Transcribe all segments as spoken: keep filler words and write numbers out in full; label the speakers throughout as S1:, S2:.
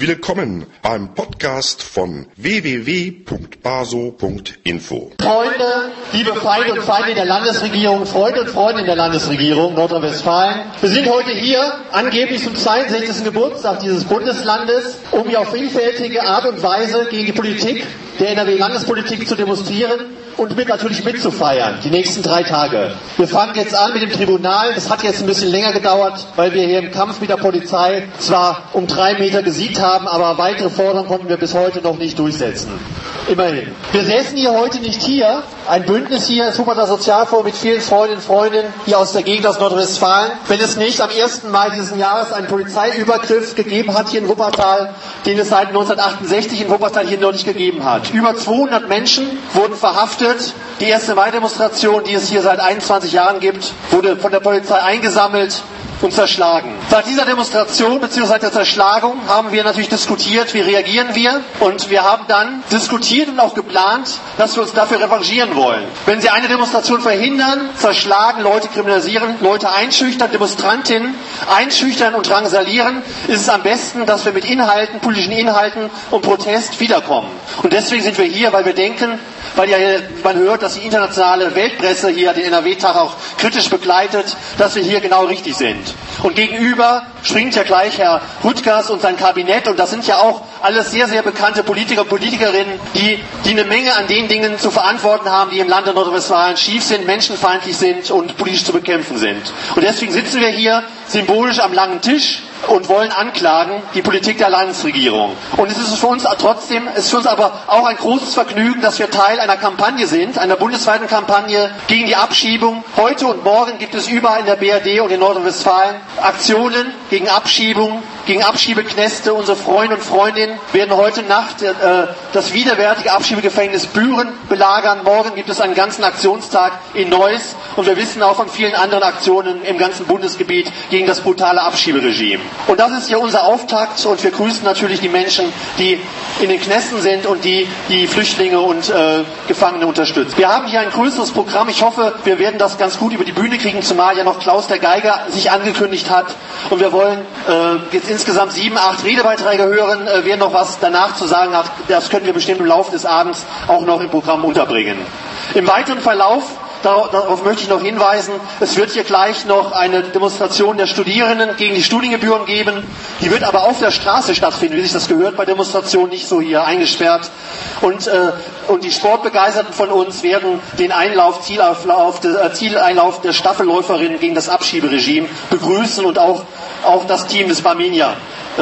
S1: Willkommen beim Podcast von w w w punkt baso punkt info.
S2: Freunde, liebe Feinde und Feinde der Landesregierung, Freunde und Freunde in der Landesregierung Nordrhein-Westfalen. Wir sind heute hier, angeblich zum zweiundsechzigsten Geburtstag dieses Bundeslandes, um hier auf vielfältige Art und Weise gegen die Politik der N R W-Landespolitik zu demonstrieren und mit natürlich mitzufeiern, die nächsten drei Tage. Wir fangen jetzt an mit dem Tribunal. Das hat jetzt ein bisschen länger gedauert, weil wir hier im Kampf mit der Polizei zwar um drei Meter gesiegt haben, aber weitere Forderungen konnten wir bis heute noch nicht durchsetzen. Immerhin. Wir säßen hier heute nicht hier, ein Bündnis hier, das Wuppertaler Sozialforum mit vielen Freundinnen und Freunden hier aus der Gegend aus Nordrhein-Westfalen, wenn es nicht am ersten Mai dieses Jahres einen Polizeiübergriff gegeben hat hier in Wuppertal, den es seit neunzehnhundertachtundachtzig in Wuppertal hier noch nicht gegeben hat. Über zweihundert Menschen wurden verhaftet. Die erste Mai-Demonstration, die es hier seit einundzwanzig Jahren gibt, wurde von der Polizei eingesammelt und zerschlagen. Seit dieser Demonstration bzw. seit der Zerschlagung haben wir natürlich diskutiert, wie reagieren wir, und wir haben dann diskutiert und auch geplant, dass wir uns dafür revanchieren wollen. Wenn Sie eine Demonstration verhindern, zerschlagen, Leute kriminalisieren, Leute einschüchtern, Demonstrantinnen einschüchtern und drangsalieren, ist es am besten, dass wir mit Inhalten, politischen Inhalten und Protest wiederkommen. Und deswegen sind wir hier, weil wir denken, weil ja man hört, dass die internationale Weltpresse hier den N R W-Tag auch kritisch begleitet, dass wir hier genau richtig sind. Und gegenüber springt ja gleich Herr Rüttgers und sein Kabinett, und das sind ja auch alles sehr, sehr bekannte Politiker und Politikerinnen, die, die eine Menge an den Dingen zu verantworten haben, die im Lande Nordrhein-Westfalen schief sind, menschenfeindlich sind und politisch zu bekämpfen sind. Und deswegen sitzen wir hier symbolisch am langen Tisch und wollen anklagen die Politik der Landesregierung. Und es ist für uns trotzdem, es ist für uns aber auch ein großes Vergnügen, dass wir Teil einer Kampagne sind, einer bundesweiten Kampagne gegen die Abschiebung. Heute und morgen gibt es überall in der B R D und in Nordrhein-Westfalen Aktionen gegen Abschiebung, gegen Abschiebeknäste. Unsere Freunde und Freundinnen werden heute Nacht äh, das widerwärtige Abschiebegefängnis Büren belagern. Morgen gibt es einen ganzen Aktionstag in Neuss, und wir wissen auch von vielen anderen Aktionen im ganzen Bundesgebiet gegen das brutale Abschieberegime. Und das ist hier unser Auftakt, und wir grüßen natürlich die Menschen, die in den Knästen sind und die die Flüchtlinge und äh, Gefangene unterstützen. Wir haben hier ein größeres Programm. Ich hoffe, wir werden das ganz gut über die Bühne kriegen, zumal ja noch Klaus der Geiger sich angekündigt hat. Und wir wollen äh, jetzt insgesamt sieben, acht Redebeiträge hören. Äh, wer noch was danach zu sagen hat, das können wir bestimmt im Laufe des Abends auch noch im Programm unterbringen. Im weiteren Verlauf, darauf möchte ich noch hinweisen, es wird hier gleich noch eine Demonstration der Studierenden gegen die Studiengebühren geben. Die wird aber auf der Straße stattfinden, wie sich das gehört bei Demonstrationen, nicht so hier eingesperrt. Und, äh, und die Sportbegeisterten von uns werden den Einlauf, Zielauflauf, äh, Zieleinlauf der Staffelläuferinnen gegen das Abschieberegime begrüßen, und auch, auch das Team des Barmenia.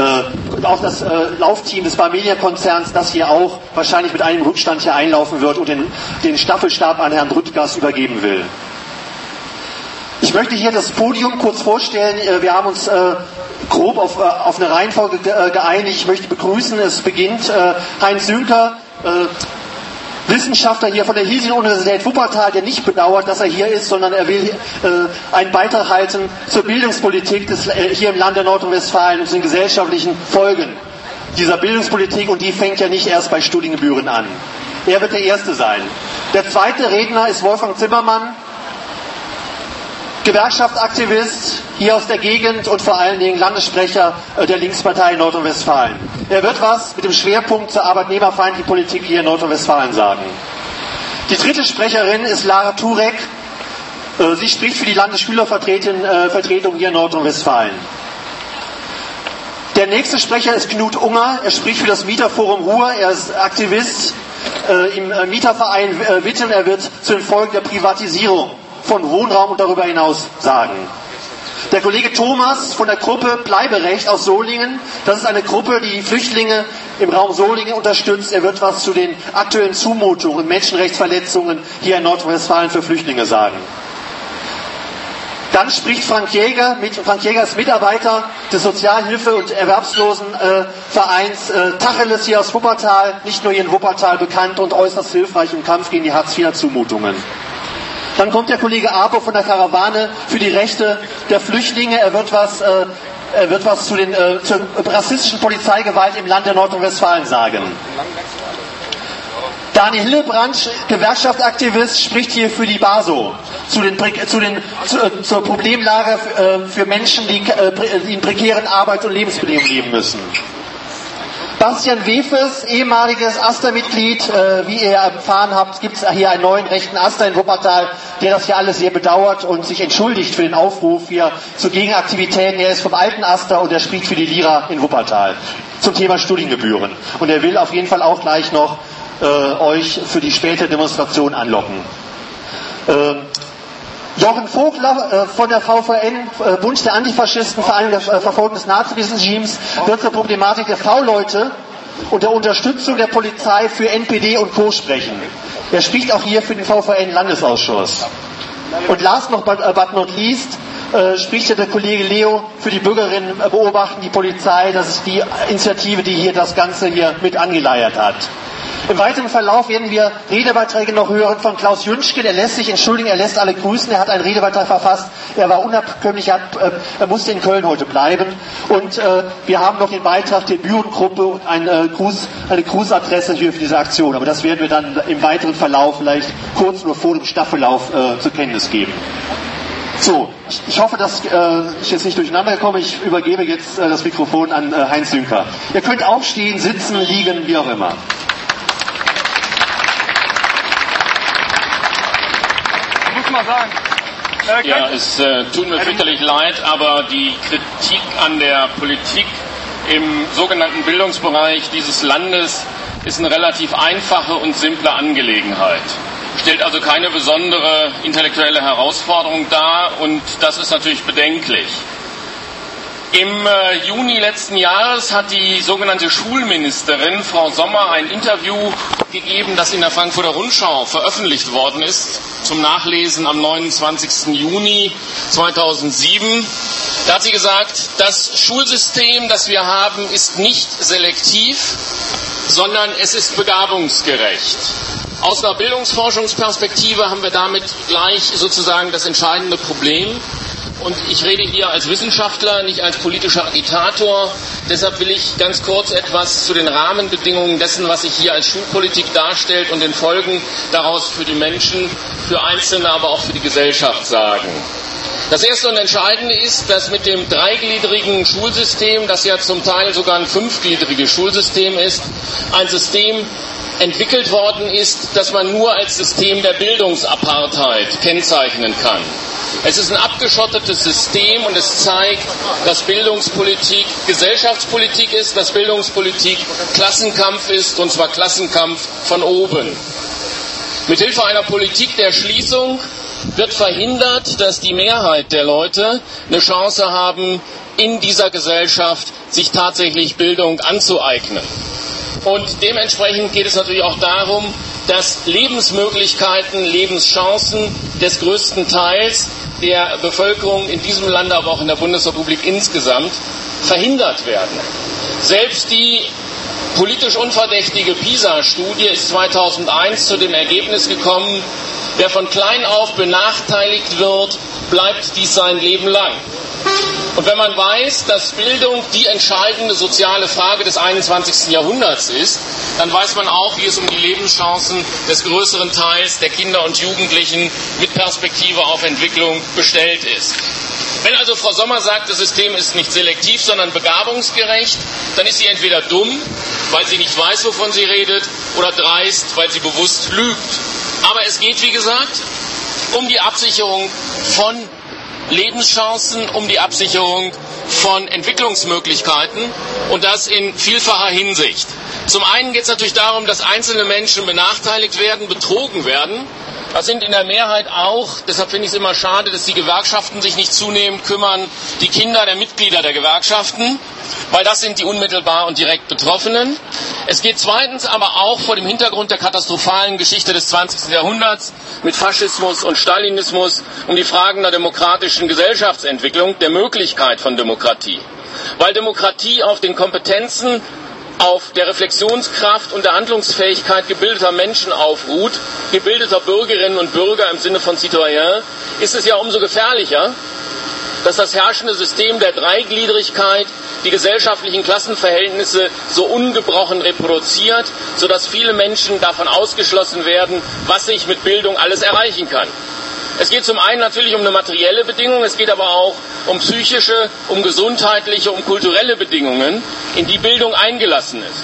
S2: Äh, auch das äh, Laufteam des Barmenia-Konzerns, das hier auch wahrscheinlich mit einem Rückstand hier einlaufen wird und den, den Staffelstab an Herrn Rüttgers übergeben will. Ich möchte hier das Podium kurz vorstellen. Äh, wir haben uns äh, grob auf, äh, auf eine Reihenfolge ge äh, geeinigt. Ich möchte begrüßen, es beginnt äh, Heinz Sünker, äh, Wissenschaftler hier von der Hiesinger-Universität Wuppertal, der nicht bedauert, dass er hier ist, sondern er will äh, einen Beitrag halten zur Bildungspolitik des, äh, hier im Lande Nordrhein-Westfalen und zu den gesellschaftlichen Folgen dieser Bildungspolitik, und die fängt ja nicht erst bei Studiengebühren an. Er wird der Erste sein. Der zweite Redner ist Wolfgang Zimmermann, Gewerkschaftsaktivist hier aus der Gegend und vor allen Dingen Landessprecher der Linkspartei in Nordrhein-Westfalen. Er wird was mit dem Schwerpunkt zur arbeitnehmerfeindlichen Politik hier in Nordrhein-Westfalen sagen. Die dritte Sprecherin ist Lara Turek. Sie spricht für die Landesschülervertretung hier in Nordrhein-Westfalen. Der nächste Sprecher ist Knut Unger. Er spricht für das Mieterforum Ruhr. Er ist Aktivist äh, im äh, Mieterverein äh, Witten. Er wird zu den Folgen der Privatisierung von Wohnraum und darüber hinaus sagen. Der Kollege Thomas von der Gruppe Bleiberecht aus Solingen, das ist eine Gruppe, die Flüchtlinge im Raum Solingen unterstützt. Er wird was zu den aktuellen Zumutungen und Menschenrechtsverletzungen hier in Nordrhein-Westfalen für Flüchtlinge sagen. Dann spricht Frank Jäger, mit, Frank Jäger ist Mitarbeiter des Sozialhilfe- und Erwerbslosenvereins äh, Tacheles hier aus Wuppertal, nicht nur hier in Wuppertal bekannt und äußerst hilfreich im Kampf gegen die Hartz vier Zumutungen. Dann kommt der Kollege Abo von der Karawane für die Rechte der Flüchtlinge. Er wird was, äh, er wird was zu den, äh, zur rassistischen Polizeigewalt im Land der Nordrhein-Westfalen sagen. Daniel Hillebrand, Gewerkschaftsaktivist, spricht hier für die BASO zu den, zu den, zu, äh, zur Problemlage äh, für Menschen, die, äh, die in prekären Arbeits- und Lebensbedingungen leben müssen. Bastian Wefes, ehemaliges AStA-Mitglied, äh, wie ihr erfahren habt, gibt es hier einen neuen rechten AStA in Wuppertal, der das hier alles sehr bedauert und sich entschuldigt für den Aufruf hier zu Gegenaktivitäten. Er ist vom alten AStA und er spricht für die Lira in Wuppertal zum Thema Studiengebühren. Und er will auf jeden Fall auch gleich noch äh, euch für die spätere Demonstration anlocken. Ähm, Jochen Vogler äh, von der V V N, äh, Bund der Antifaschisten, Vereinigung der äh, Verfolgung des Naziregimes, wird zur Problematik der V-Leute und der Unterstützung der Polizei für N P D und Co. sprechen. Er spricht auch hier für den V V N-Landesausschuss. Und last but, uh, but not least äh, spricht ja der Kollege Leo für die Bürgerinnen, äh, beobachten die Polizei. Das ist die Initiative, die hier das Ganze hier mit angeleiert hat. Im weiteren Verlauf werden wir Redebeiträge noch hören von Klaus Jünschke. Der lässt sich entschuldigen, er lässt alle grüßen. Er hat einen Redebeitrag verfasst. Er war unabkömmlich, er, hat, äh, er musste in Köln heute bleiben. Und äh, wir haben noch den Beitrag der Bührengruppe und eine, äh, Gruß, eine Grußadresse hier für diese Aktion. Aber das werden wir dann im weiteren Verlauf vielleicht kurz nur vor dem Staffellauf äh, zur Kenntnis geben. So, ich, ich hoffe, dass äh, ich jetzt nicht durcheinander komme. Ich übergebe jetzt äh, das Mikrofon an äh, Heinz Sünker. Ihr könnt aufstehen, sitzen, liegen, wie auch immer.
S3: Mal sagen. Äh,
S4: ja, es äh, tut mir fürchterlich leid, aber die Kritik an der Politik im sogenannten Bildungsbereich dieses Landes ist eine relativ einfache und simple Angelegenheit. Stellt also keine besondere intellektuelle Herausforderung dar und das ist natürlich bedenklich. Im äh, Juni letzten Jahres hat die sogenannte Schulministerin, Frau Sommer, ein Interview gegeben, das in der Frankfurter Rundschau veröffentlicht worden ist, zum Nachlesen am neunundzwanzigsten Juni zweitausendsieben. Da hat sie gesagt, das Schulsystem, das wir haben, ist nicht selektiv, sondern es ist begabungsgerecht. Aus einer Bildungsforschungsperspektive haben wir damit gleich sozusagen das entscheidende Problem. Und ich rede hier als Wissenschaftler, nicht als politischer Agitator. Deshalb will ich ganz kurz etwas zu den Rahmenbedingungen dessen, was sich hier als Schulpolitik darstellt und den Folgen daraus für die Menschen, für Einzelne, aber auch für die Gesellschaft sagen. Das Erste und Entscheidende ist, dass mit dem dreigliedrigen Schulsystem, das ja zum Teil sogar ein fünfgliedriges Schulsystem ist, ein System entwickelt worden ist, das man nur als System der Bildungsapartheid kennzeichnen kann. Es ist ein abgeschottetes System und es zeigt, dass Bildungspolitik Gesellschaftspolitik ist, dass Bildungspolitik Klassenkampf ist, und zwar Klassenkampf von oben. Mithilfe einer Politik der Schließung wird verhindert, dass die Mehrheit der Leute eine Chance haben, in dieser Gesellschaft sich tatsächlich Bildung anzueignen. Und dementsprechend geht es natürlich auch darum, dass Lebensmöglichkeiten, Lebenschancen des größten Teils der Bevölkerung in diesem Land, aber auch in der Bundesrepublik insgesamt verhindert werden. Selbst die politisch unverdächtige PISA-Studie ist zweitausendeins zu dem Ergebnis gekommen, wer von klein auf benachteiligt wird, bleibt dies sein Leben lang. Und wenn man weiß, dass Bildung die entscheidende soziale Frage des einundzwanzigsten Jahrhunderts ist, dann weiß man auch, wie es um die Lebenschancen des größeren Teils der Kinder und Jugendlichen mit Perspektive auf Entwicklung bestellt ist. Wenn also Frau Sommer sagt, das System ist nicht selektiv, sondern begabungsgerecht, dann ist sie entweder dumm, weil sie nicht weiß, wovon sie redet, oder dreist, weil sie bewusst lügt. Aber es geht, wie gesagt, um die Absicherung von Lebenschancen, um die Absicherung von Entwicklungsmöglichkeiten, und das in vielfacher Hinsicht. Zum einen geht es natürlich darum, dass einzelne Menschen benachteiligt werden, betrogen werden. Das sind in der Mehrheit auch, deshalb finde ich es immer schade, dass die Gewerkschaften sich nicht zunehmend kümmern, die Kinder der Mitglieder der Gewerkschaften, weil das sind die unmittelbar und direkt Betroffenen. Es geht zweitens aber auch vor dem Hintergrund der katastrophalen Geschichte des zwanzigsten Jahrhunderts mit Faschismus und Stalinismus um die Fragen der demokratischen Gesellschaftsentwicklung, der Möglichkeit von Demokratie. Weil Demokratie auf den Kompetenzen, auf der Reflexionskraft und der Handlungsfähigkeit gebildeter Menschen aufruht, gebildeter Bürgerinnen und Bürger im Sinne von Citoyen, ist es ja umso gefährlicher, dass das herrschende System der Dreigliedrigkeit die gesellschaftlichen Klassenverhältnisse so ungebrochen reproduziert, sodass viele Menschen davon ausgeschlossen werden, was sich mit Bildung alles erreichen kann. Es geht zum einen natürlich um eine materielle Bedingung, es geht aber auch um psychische, um gesundheitliche, um kulturelle Bedingungen, in die Bildung eingelassen ist.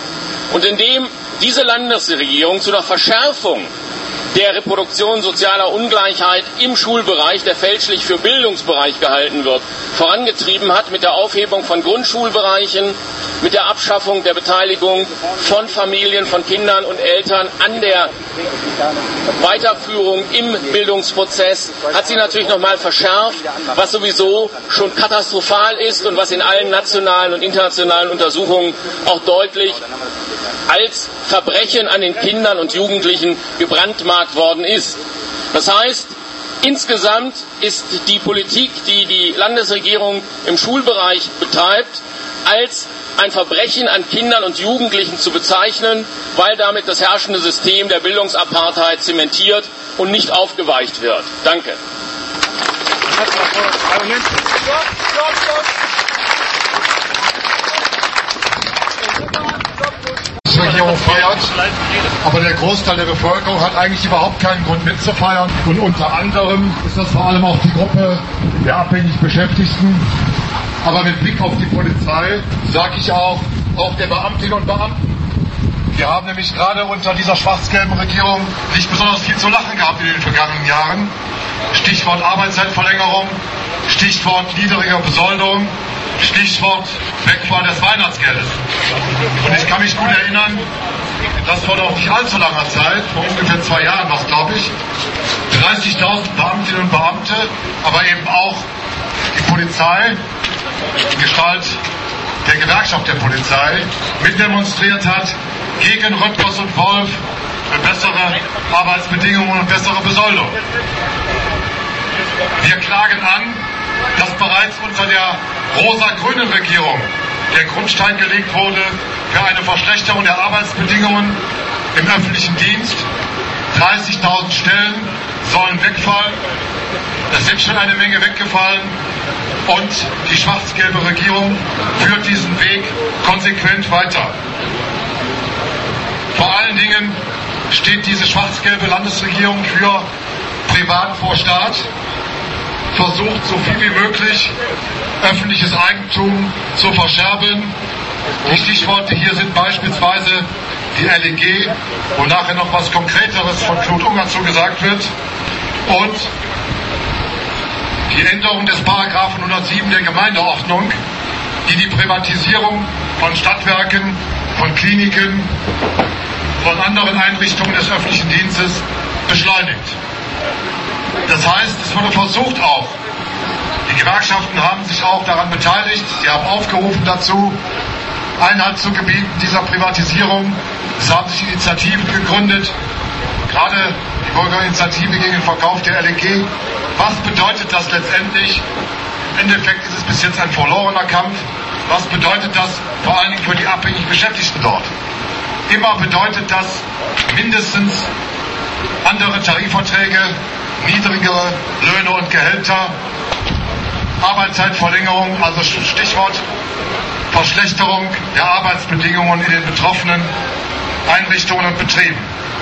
S4: Und indem diese Landesregierung zu einer Verschärfung der Reproduktion sozialer Ungleichheit im Schulbereich, der fälschlich für Bildungsbereich gehalten wird, vorangetrieben hat mit der Aufhebung von Grundschulbereichen, mit der Abschaffung der Beteiligung von Familien, von Kindern und Eltern an der Weiterführung im Bildungsprozess, hat sie natürlich noch mal verschärft, was sowieso schon katastrophal ist und was in allen nationalen und internationalen Untersuchungen auch deutlich als Verbrechen an den Kindern und Jugendlichen gebrandmarkt worden ist. Das heißt, insgesamt ist die Politik, die die Landesregierung im Schulbereich betreibt, als ein Verbrechen an Kindern und Jugendlichen zu bezeichnen, weil damit das herrschende System der Bildungsapartheid zementiert und nicht aufgeweicht wird. Danke.
S5: Die Regierung feiert, aber der Großteil der Bevölkerung hat eigentlich überhaupt keinen Grund mitzufeiern. Und unter anderem ist das vor allem auch die Gruppe der abhängig Beschäftigten. Aber mit Blick auf die Polizei sage ich auch, auch der Beamtinnen und Beamten. Wir haben nämlich gerade unter dieser schwarz-gelben Regierung nicht besonders viel zu lachen gehabt in den vergangenen Jahren. Stichwort Arbeitszeitverlängerung, Stichwort niedrige Besoldung, Stichwort Wegfall des Weihnachtsgeldes. Und ich kann mich gut erinnern, das vor noch nicht allzu langer Zeit, vor ungefähr zwei Jahren was glaube ich, dreißigtausend Beamtinnen und Beamte, aber eben auch die Polizei, in Gestalt der Gewerkschaft der Polizei, mitdemonstriert hat gegen Rüttgers und Wolf für bessere Arbeitsbedingungen und bessere Besoldung. Wir klagen an, dass bereits unter der rosa-grünen Regierung der Grundstein gelegt wurde für eine Verschlechterung der Arbeitsbedingungen im öffentlichen Dienst. dreißigtausend Stellen sollen wegfallen. Es sind schon eine Menge weggefallen. Und die schwarz-gelbe Regierung führt diesen Weg konsequent weiter. Vor allen Dingen steht diese schwarz-gelbe Landesregierung für Privat vor Staat, versucht so viel wie möglich öffentliches Eigentum zu verscherbeln. Die Stichworte hier sind beispielsweise die L E G, wo nachher noch was Konkreteres von Knut Unger zugesagt wird, und die Änderung des Paragraphen hundertsieben der Gemeindeordnung, die die Privatisierung von Stadtwerken, von Kliniken, von anderen Einrichtungen des öffentlichen Dienstes beschleunigt. Das heißt, es wurde versucht auch, die Gewerkschaften haben sich auch daran beteiligt, sie haben aufgerufen dazu, Einhalt zu gebieten dieser Privatisierung. Es haben sich Initiativen gegründet, gerade die Bürgerinitiative gegen den Verkauf der L E G. Was bedeutet das letztendlich? Im Endeffekt ist es bis jetzt ein verlorener Kampf. Was bedeutet das vor allen Dingen für die abhängig Beschäftigten dort? Immer bedeutet das mindestens andere Tarifverträge, niedrigere Löhne und Gehälter, Arbeitszeitverlängerung, also Stichwort Verschlechterung der Arbeitsbedingungen in den betroffenen Einrichtungen und Betrieben.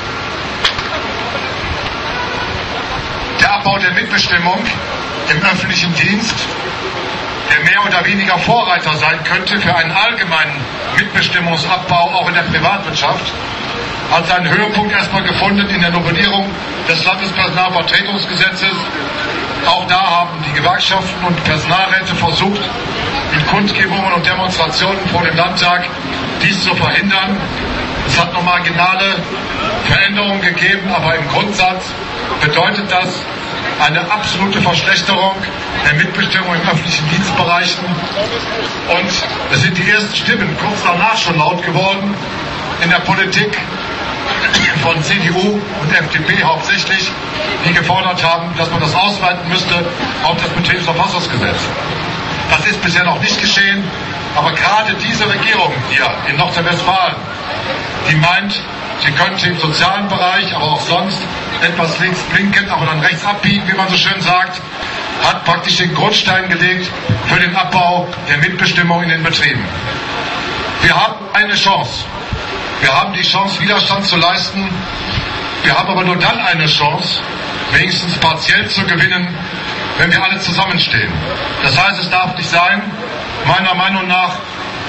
S5: Der Abbau der Mitbestimmung im öffentlichen Dienst, der mehr oder weniger Vorreiter sein könnte für einen allgemeinen Mitbestimmungsabbau auch in der Privatwirtschaft, hat seinen Höhepunkt erstmal gefunden in der Novellierung des Landespersonalvertretungsgesetzes. Auch da haben die Gewerkschaften und Personalräte versucht, in Kundgebungen und Demonstrationen vor dem Landtag dies zu verhindern. Es hat noch marginale Veränderungen gegeben, aber im Grundsatz bedeutet das eine absolute Verschlechterung der Mitbestimmung in öffentlichen Dienstbereichen. Und es sind die ersten Stimmen kurz danach schon laut geworden in der Politik von C D U und F D P hauptsächlich, die gefordert haben, dass man das ausweiten müsste auf das Betriebsverfassungsgesetz. Das ist bisher noch nicht geschehen, aber gerade diese Regierung hier in Nordrhein-Westfalen, die meint, sie könnte im sozialen Bereich, aber auch sonst etwas links blinken, aber dann rechts abbiegen, wie man so schön sagt, hat praktisch den Grundstein gelegt für den Abbau der Mitbestimmung in den Betrieben. Wir haben eine Chance. Wir haben die Chance, Widerstand zu leisten. Wir haben aber nur dann eine Chance, wenigstens partiell zu gewinnen, wenn wir alle zusammenstehen. Das heißt, es darf nicht sein, meiner Meinung nach,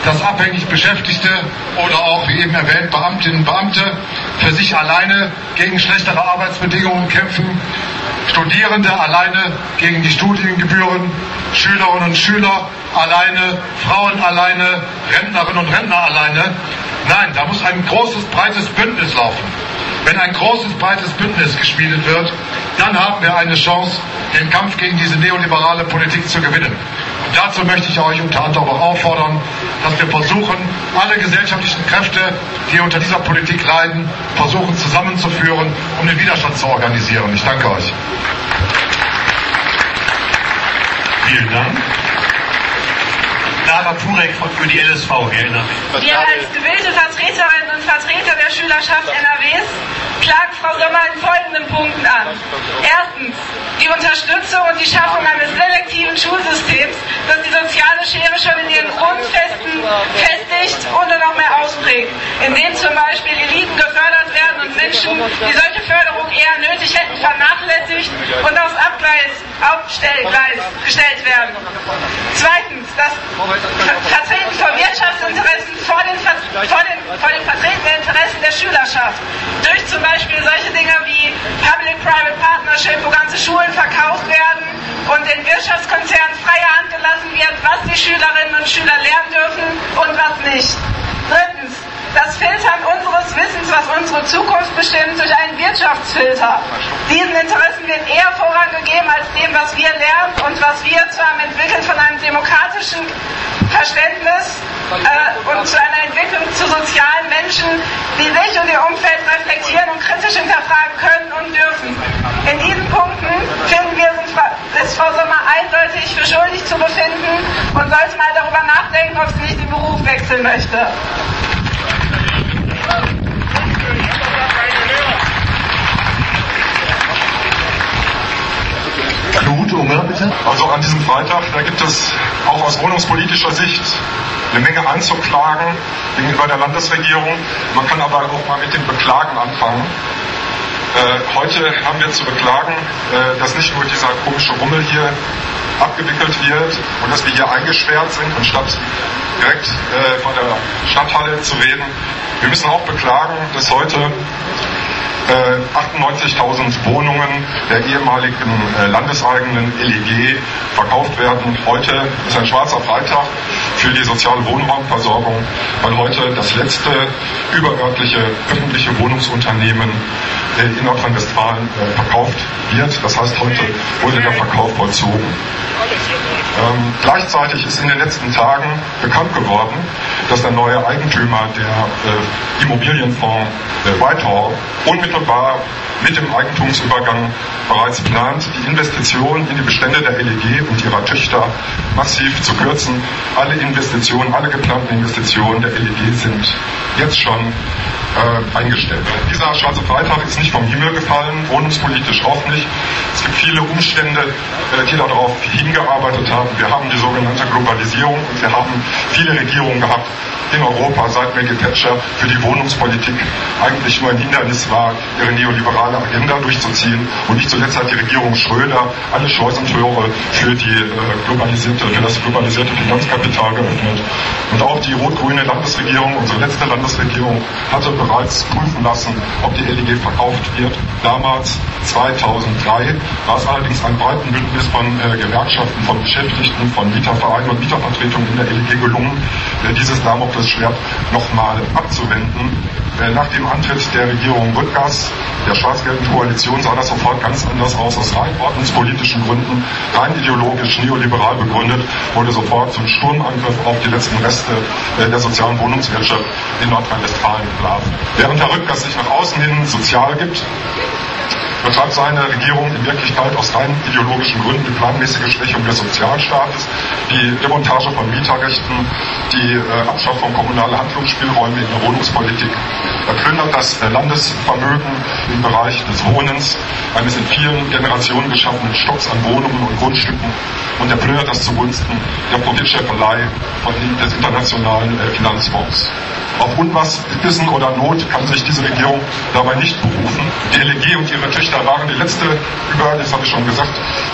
S5: dass abhängig Beschäftigte oder auch, wie eben erwähnt, Beamtinnen und Beamte für sich alleine gegen schlechtere Arbeitsbedingungen kämpfen, Studierende alleine gegen die Studiengebühren, Schülerinnen und Schüler alleine, Frauen alleine, Rentnerinnen und Rentner alleine. Nein, da muss ein großes, breites Bündnis laufen. Wenn ein großes, breites Bündnis geschmiedet wird, dann haben wir eine Chance, den Kampf gegen diese neoliberale Politik zu gewinnen. Und dazu möchte ich euch unter anderem auch auffordern, dass wir versuchen, alle gesellschaftlichen Kräfte, die unter dieser Politik leiden, versuchen zusammenzuführen, um den Widerstand zu organisieren. Ich danke euch.
S6: Vielen Dank. Lara Turek für die L S V hier in N R W.
S7: Wir als gewählte Vertreterinnen und Vertreter der Schülerschaft N R Ws klagen Frau Sommer in folgenden Punkten an. Erstens die Unterstützung und die Schaffung eines selektiven Schulsystems, das die soziale Schere schon in ihren Grundfesten festigt und noch mehr ausprägt, indem zum Beispiel Eliten gefördert werden und Menschen, die solche Förderung eher nötig hätten, vernachlässigt und aufs Abgleis, Abstellgleis gestellt werden. Zweitens das Vertreten von Wirtschaftsinteressen vor den, vor, den, vor den vertretenen Interessen der Schülerschaft. Durch zum Beispiel solche Dinge wie Public-Private Partnership, wo ganze Schulen verkauft werden und den Wirtschaftskonzernen freie Hand gelassen wird, was die Schülerinnen und Schüler lernen dürfen und was nicht. Drittens, das Filtern unseres Wissens, was unsere Zukunft bestimmt, durch einen Wirtschaftsfilter. Diesen Interessen wird eher Vorrang gegeben als dem, was wir lernen und was wir zu einem Entwickeln von einem demokratischen Verständnis äh, und zu einer Entwicklung zu sozialen Menschen, die sich und ihr Umfeld reflektieren und kritisch hinterfragen können und dürfen. In diesen Punkten finden wir, ist Frau Sommer eindeutig für schuldig zu befinden und sollte mal darüber nachdenken, ob sie nicht den Beruf wechseln möchte.
S8: Also an diesem Freitag, da gibt es auch aus wohnungspolitischer Sicht eine Menge anzuklagen gegenüber der Landesregierung. Man kann aber auch mal mit dem Beklagen anfangen. Äh, heute haben wir zu beklagen, äh, dass nicht nur dieser komische Rummel hier abgewickelt wird und dass wir hier eingesperrt sind, anstatt direkt äh, von der Stadthalle zu reden. Wir müssen auch beklagen, dass heute äh, achtundneunzigtausend Wohnungen der ehemaligen äh, landeseigenen L E G verkauft werden. Heute ist ein schwarzer Freitag für die soziale Wohnraumversorgung, weil heute das letzte überörtliche öffentliche Wohnungsunternehmen äh, in Nordrhein-Westfalen äh, verkauft wird. Das heißt, heute wurde der Verkauf vollzogen. Ähm, gleichzeitig ist in den letzten Tagen bekannt geworden, dass der neue Eigentümer der äh, Immobilienfonds äh, Whitehall unmittelbar mit dem Eigentumsübergang bereits plant, die Investitionen in die Bestände der L E G und ihrer Töchter massiv zu kürzen. Alle Investitionen, alle geplanten Investitionen der L E G sind jetzt schon äh, eingestellt. Dieser schwarze Freitag ist nicht vom Himmel gefallen, wohnungspolitisch auch nicht. Es gibt viele Umstände, äh, die darauf hingearbeitet haben. Wir haben die sogenannte Globalisierung und wir haben viele Regierungen gehabt in Europa seit Maggie Thatcher, für die Wohnungspolitik eigentlich nur ein Hindernis war, ihre neoliberale Agenda durchzuziehen. Und nicht zuletzt hat die Regierung Schröder alle Scheusentore für, die, äh, globalisierte, für das globalisierte Finanzkapital geöffnet. Und auch die rot-grüne Landesregierung, unsere letzte Landesregierung, hatte bereits prüfen lassen, ob die L E G verkauft wird. Damals, zweitausenddrei, war es allerdings ein breiten Bündnis von äh, Gewerkschaften, von Beschäftigten, von Mietervereinen und Mietervertretungen in der L E G gelungen, äh, dieses Damoklesschwert nochmal abzuwenden. Äh, nach dem Antritt der Regierung Rüttgers, der schwarz-gelben Koalition, sah das sofort ganz anders aus. Aus rein ordnungspolitischen Gründen, rein ideologisch, neoliberal begründet, wurde sofort zum Sturmangriff auf die letzten Reste äh, der sozialen Wohnungswirtschaft in Nordrhein-Westfalen geblasen. Während Herr Rüttgers sich nach außen hin sozial gibt, betreibt seine Regierung in Wirklichkeit aus rein ideologischen Gründen die planmäßige Schwächung des Sozialstaates, die Demontage von Mieterrechten, die äh, Abschaffung kommunaler Handlungsspielräume in der Wohnungspolitik. Er plündert das äh, Landesvermögen im Bereich des Wohnens, eines in vielen Generationen geschaffenen Stocks an Wohnungen und Grundstücken, und er plündert das zugunsten der Profitscheffelei von, des internationalen äh, Finanzfonds. Auf Unwissen oder Not kann sich diese Regierung dabei nicht berufen. Die L E G und ihre Töchter da waren die letzte überörtliche, das habe ich schon gesagt,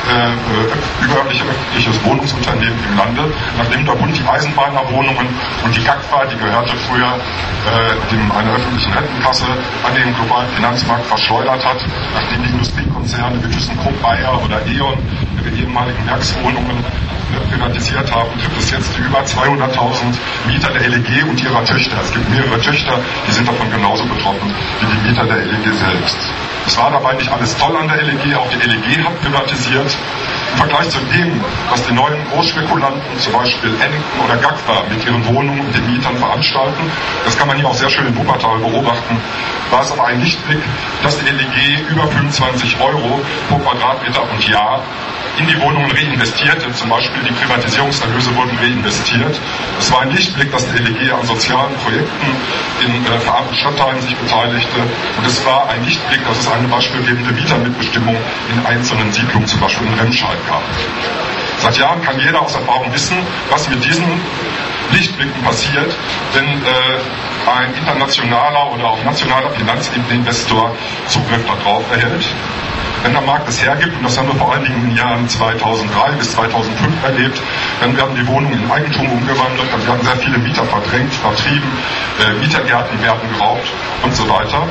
S8: äh, überörtliche öffentliches Wohnungsunternehmen im Lande, nachdem der Bund die Eisenbahnerwohnungen und die G A G F A, die gehörte früher äh, dem, einer öffentlichen Rentenkasse, an den globalen Finanzmarkt verschleudert hat, nachdem die Industriekonzerne wie ThyssenKrupp, Bayer oder E.ON ihre ehemaligen Werkswohnungen äh, privatisiert haben, trifft es jetzt die über zweihunderttausend Mieter der L E G und ihrer Töchter. Es gibt mehrere Töchter, die sind davon genauso betroffen wie die Mieter der L E G selbst. Es war dabei nicht alles toll an der L E G, auch die L E G hat privatisiert. Im Vergleich zu dem, was die neuen Großspekulanten, zum Beispiel Ennington oder G A G F A, mit ihren Wohnungen und den Mietern veranstalten, das kann man hier auch sehr schön in Wuppertal beobachten, war es aber ein Lichtblick, dass die L E G über fünfundzwanzig Euro pro Quadratmeter und Jahr in die Wohnungen reinvestierte, zum Beispiel die Privatisierungserlöse wurden reinvestiert. Es war ein Lichtblick, dass die L E G an sozialen Projekten in äh, verarmten Stadtteilen sich beteiligte, und es war ein Lichtblick, dass es eine beispielgebende Mietermitbestimmung in einzelnen Siedlungen, zum Beispiel in Remscheid, gab. Seit Jahren kann jeder aus Erfahrung wissen, was mit diesen Lichtblicken passiert, wenn äh, ein internationaler oder auch nationaler Finanzinvestor Zugriff darauf erhält. Wenn der Markt es hergibt, und das haben wir vor allen Dingen in den Jahren zweitausenddrei bis zweitausendfünf erlebt, dann werden die Wohnungen in Eigentum umgewandelt, dann werden sehr viele Mieter verdrängt, vertrieben, äh, Mietergärten werden geraubt und so weiter.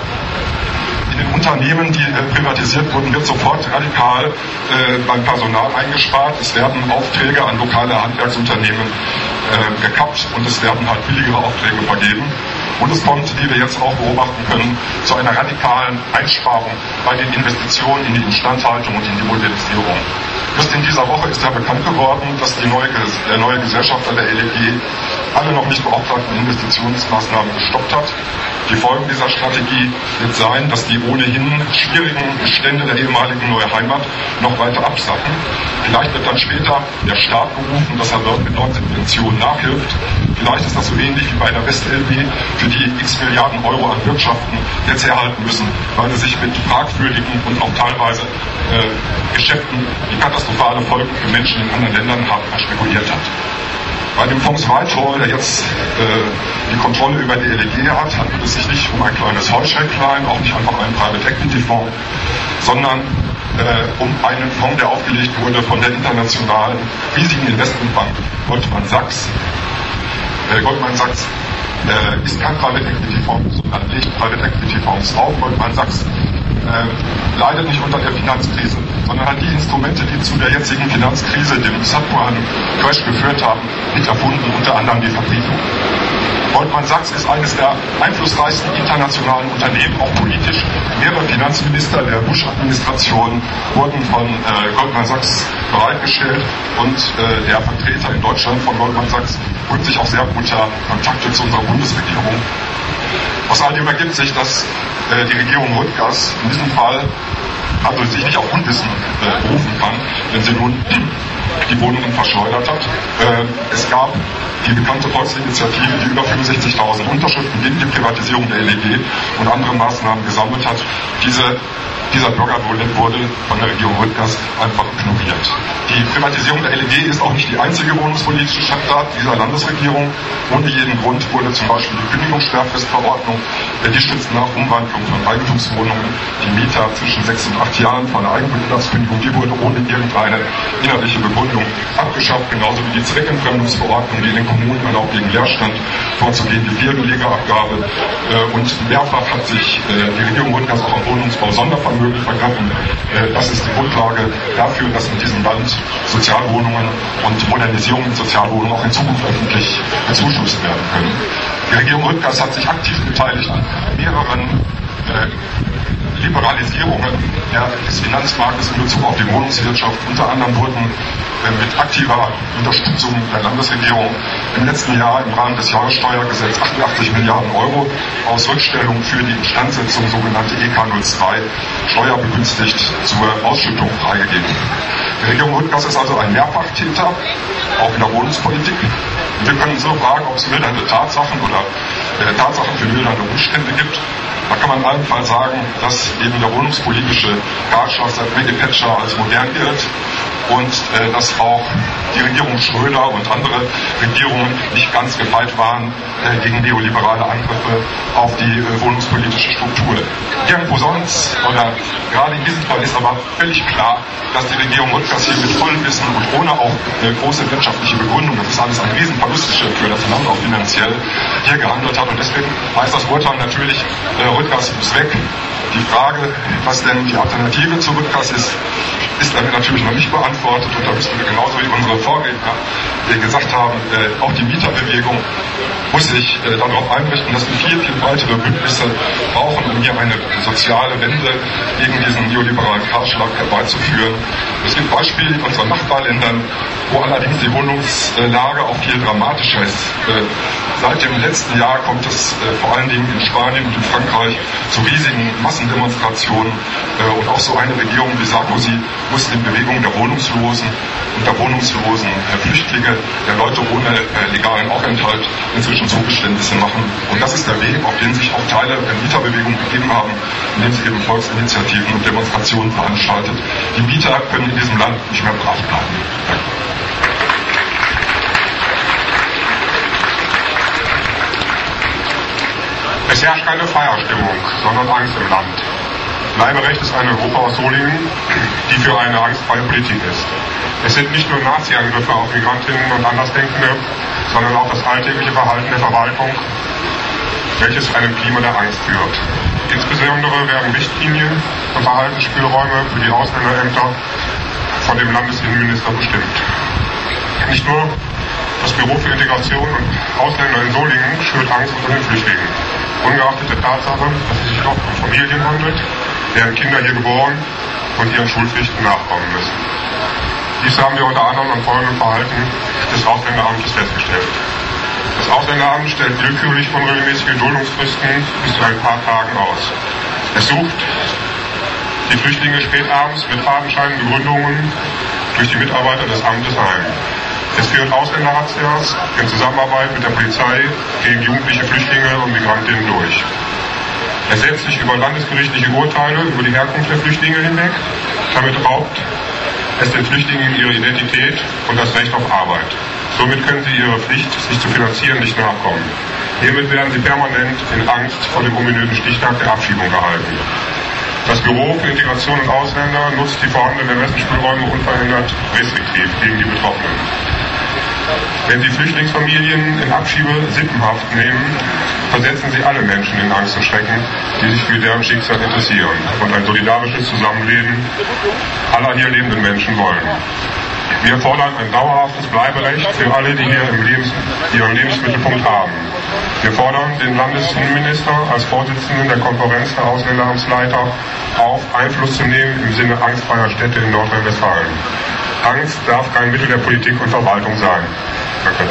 S8: In den Unternehmen, die äh, privatisiert wurden, wird sofort radikal äh, beim Personal eingespart. Es werden Aufträge an lokale Handwerksunternehmen äh, gekappt und es werden halt billigere Aufträge vergeben. Und es kommt, wie wir jetzt auch beobachten können, zu einer radikalen Einsparung bei den Investitionen in die Instandhaltung und in die Modernisierung. Just in dieser Woche ist ja bekannt geworden, dass die neue, der neue Gesellschafter der L E G alle noch nicht beauftragten Investitionsmaßnahmen gestoppt hat. Die Folge dieser Strategie wird sein, dass die ohnehin schwierigen Bestände der ehemaligen Neue Heimat noch weiter absacken. Vielleicht wird dann später der Staat berufen, dass er dort mit Neuzubventionen nachhilft. Vielleicht ist das so ähnlich wie bei der West-L B, für die x Milliarden Euro an Wirtschaften jetzt herhalten müssen, weil sie sich mit fragwürdigen und auch teilweise äh, Geschäften, die katastrophale Folgen für Menschen in anderen Ländern haben, spekuliert hat. Bei dem Fonds Whitehall, der jetzt äh, die Kontrolle über die L E G hat, handelt es sich nicht um ein kleines Heuschrecklein, auch nicht einfach einen Private Equity Fonds, sondern äh, um einen Fonds, der aufgelegt wurde von der internationalen riesigen Investmentbank Goldman Sachs. Äh, Goldman Sachs äh, ist kein Private Equity Fonds, sondern legt Private Equity Fonds auf. Goldman Sachs äh, leidet nicht unter der Finanzkrise, sondern hat die Instrumente, die zu der jetzigen Finanzkrise, dem Subprime-Crash geführt haben, mit erfunden, unter anderem die Verbriefung. Goldman Sachs ist eines der einflussreichsten internationalen Unternehmen, auch politisch. Mehrere Finanzminister der Bush-Administration wurden von äh, Goldman Sachs bereitgestellt und äh, der Vertreter in Deutschland von Goldman Sachs holt sich auch sehr gute Kontakte zu unserer Bundesregierung. Aus all dem ergibt sich, dass äh, die Regierung Rüttgers in diesem Fall also sich nicht auf Unwissen äh, berufen kann, wenn sie nun die Wohnungen verschleudert hat. Äh, es gab die bekannte Volksinitiative, die über fünfundsechzigtausend Unterschriften gegen die Privatisierung der L E G und andere Maßnahmen gesammelt hat. Diese, dieser Bürgerwille wurde von der Regierung Rüttgers einfach ignoriert. Die Privatisierung der L E G ist auch nicht die einzige wohnungspolitische Schandtat dieser Landesregierung. Ohne jeden Grund wurde zum Beispiel die Kündigungssperrfristverordnung, die schützt nach Umwandlung von Eigentumswohnungen die Mieter zwischen sechs und acht Jahren von der Eigenbedarfskündigung, die wurde ohne irgendeine inhaltliche Begründung abgeschafft, genauso wie die Zweckentfremdungsverordnung, die den Kommunen erlaubt, gegen Leerstand vorzugehen, die Vierbelegabgabe. Äh, und mehrfach hat sich äh, die Regierung Rüttgers auch am Wohnungsbau Sondervermögen vergriffen. Äh, das ist die Grundlage dafür, dass in diesem Land Sozialwohnungen und Modernisierung in Sozialwohnungen auch in Zukunft öffentlich bezuschusst werden können. Die Regierung Rüttgers hat sich aktiv beteiligt an mehreren äh, Liberalisierungen ja, des Finanzmarktes in Bezug auf die Wohnungswirtschaft. Unter anderem wurden äh, mit aktiver Unterstützung der Landesregierung im letzten Jahr im Rahmen des Jahressteuergesetzes achtundachtzig Milliarden Euro aus Rückstellung für die Instandsetzung, sogenannte E K null zwei, steuerbegünstigt zur Ausschüttung freigegeben. Die Regierung Rüttgers ist also ein Mehrfachtäter, auch in der Wohnungspolitik. Wir können so fragen, ob es mildernde Tatsachen oder äh, Tatsachen für mildernde Umstände gibt. Da kann man allenfalls sagen, dass eben der wohnungspolitische Ratschlag seit Maggie Thatcher als modern gilt. und äh, dass auch die Regierung Schröder und andere Regierungen nicht ganz gefeit waren äh, gegen neoliberale Angriffe auf die äh, wohnungspolitische Struktur. Irgendwo sonst, oder gerade in diesem Fall ist aber völlig klar, dass die Regierung Rüttgers hier mit vollem Wissen und ohne auch eine große wirtschaftliche Begründung, das ist alles ein Riesenverlust für das Land, auch finanziell, hier gehandelt hat. Und deswegen heißt das Urteil natürlich, äh, Rüttgers muss weg. Die Frage, was denn die Alternative zu Rüttgers ist, ist damit natürlich noch nicht beantwortet. Und da müssen wir genauso wie unsere Vorredner äh, gesagt haben, äh, auch die Mieterbewegung muss sich äh, darauf einrichten, dass wir viel, viel weitere Bündnisse brauchen, um hier eine soziale Wende gegen diesen neoliberalen Kahlschlag herbeizuführen. Es gibt Beispiele in unseren Nachbarländern, wo allerdings die Wohnungslage auch viel dramatischer ist. Äh, seit dem letzten Jahr kommt es äh, vor allen Dingen in Spanien und in Frankreich zu riesigen Massendemonstrationen äh, und auch so eine Regierung wie Sarkozy muss in Bewegung der Wohnungslosen und der wohnungslosen äh, Flüchtlinge, der Leute ohne äh, legalen Aufenthalt inzwischen Zugeständnisse machen. Und das ist der Weg, auf den sich auch Teile der Mieterbewegung begeben haben, indem sie eben Volksinitiativen und Demonstrationen veranstaltet. Die Mieter können in diesem Land nicht mehr brav bleiben. Danke.
S9: Es herrscht keine Feierstimmung, sondern Angst im Land. Bleiberecht ist eine Gruppe aus Solingen, die für eine angstfreie Politik ist. Es sind nicht nur Nazi-Angriffe auf Migrantinnen und Andersdenkende, sondern auch das alltägliche Verhalten der Verwaltung, welches zu einem Klima der Angst führt. Insbesondere werden Richtlinien und Verhaltensspielräume für die Ausländerämter von dem Landesinnenminister bestimmt. Nicht nur das Büro für Integration und Ausländer in Solingen schürt Angst unter den Flüchtlingen. Ungeachtet der Tatsache, dass es sich doch um Familien handelt, deren Kinder hier geboren und ihren Schulpflichten nachkommen müssen. Dies haben wir unter anderem am folgenden Verhalten des Ausländeramtes festgestellt. Das Ausländeramt stellt willkürlich unregelmäßige Duldungsfristen bis zu ein paar Tagen aus. Es sucht die Flüchtlinge spätabends mit fadenscheinigen Begründungen durch die Mitarbeiter des Amtes ein. Es führt Ausländerrazzias in Zusammenarbeit mit der Polizei gegen jugendliche Flüchtlinge und Migrantinnen durch. Es setzt sich über landesgerichtliche Urteile über die Herkunft der Flüchtlinge hinweg. Damit raubt es den Flüchtlingen ihre Identität und das Recht auf Arbeit. Somit können sie ihrer Pflicht, sich zu finanzieren, nicht nachkommen. Hiermit werden sie permanent in Angst vor dem ominösen Stichtag der Abschiebung gehalten. Das Büro für Integration und Ausländer nutzt die vorhandenen Ermessensspielräume unverhindert restriktiv gegen die Betroffenen. Wenn Sie Flüchtlingsfamilien in Abschiebe-Sippenhaft nehmen, versetzen Sie alle Menschen in Angst und Schrecken, die sich für deren Schicksal interessieren und ein solidarisches Zusammenleben aller hier lebenden Menschen wollen. Wir fordern ein dauerhaftes Bleiberecht für alle, die hier im Lebens, ihren Lebensmittelpunkt haben. Wir fordern den Landesinnenminister als Vorsitzenden der Konferenz der Ausländeramtsleiter auf, Einfluss zu nehmen im Sinne angstfreier Städte in Nordrhein-Westfalen. Angst darf kein Mittel der Politik und Verwaltung sein. Danke.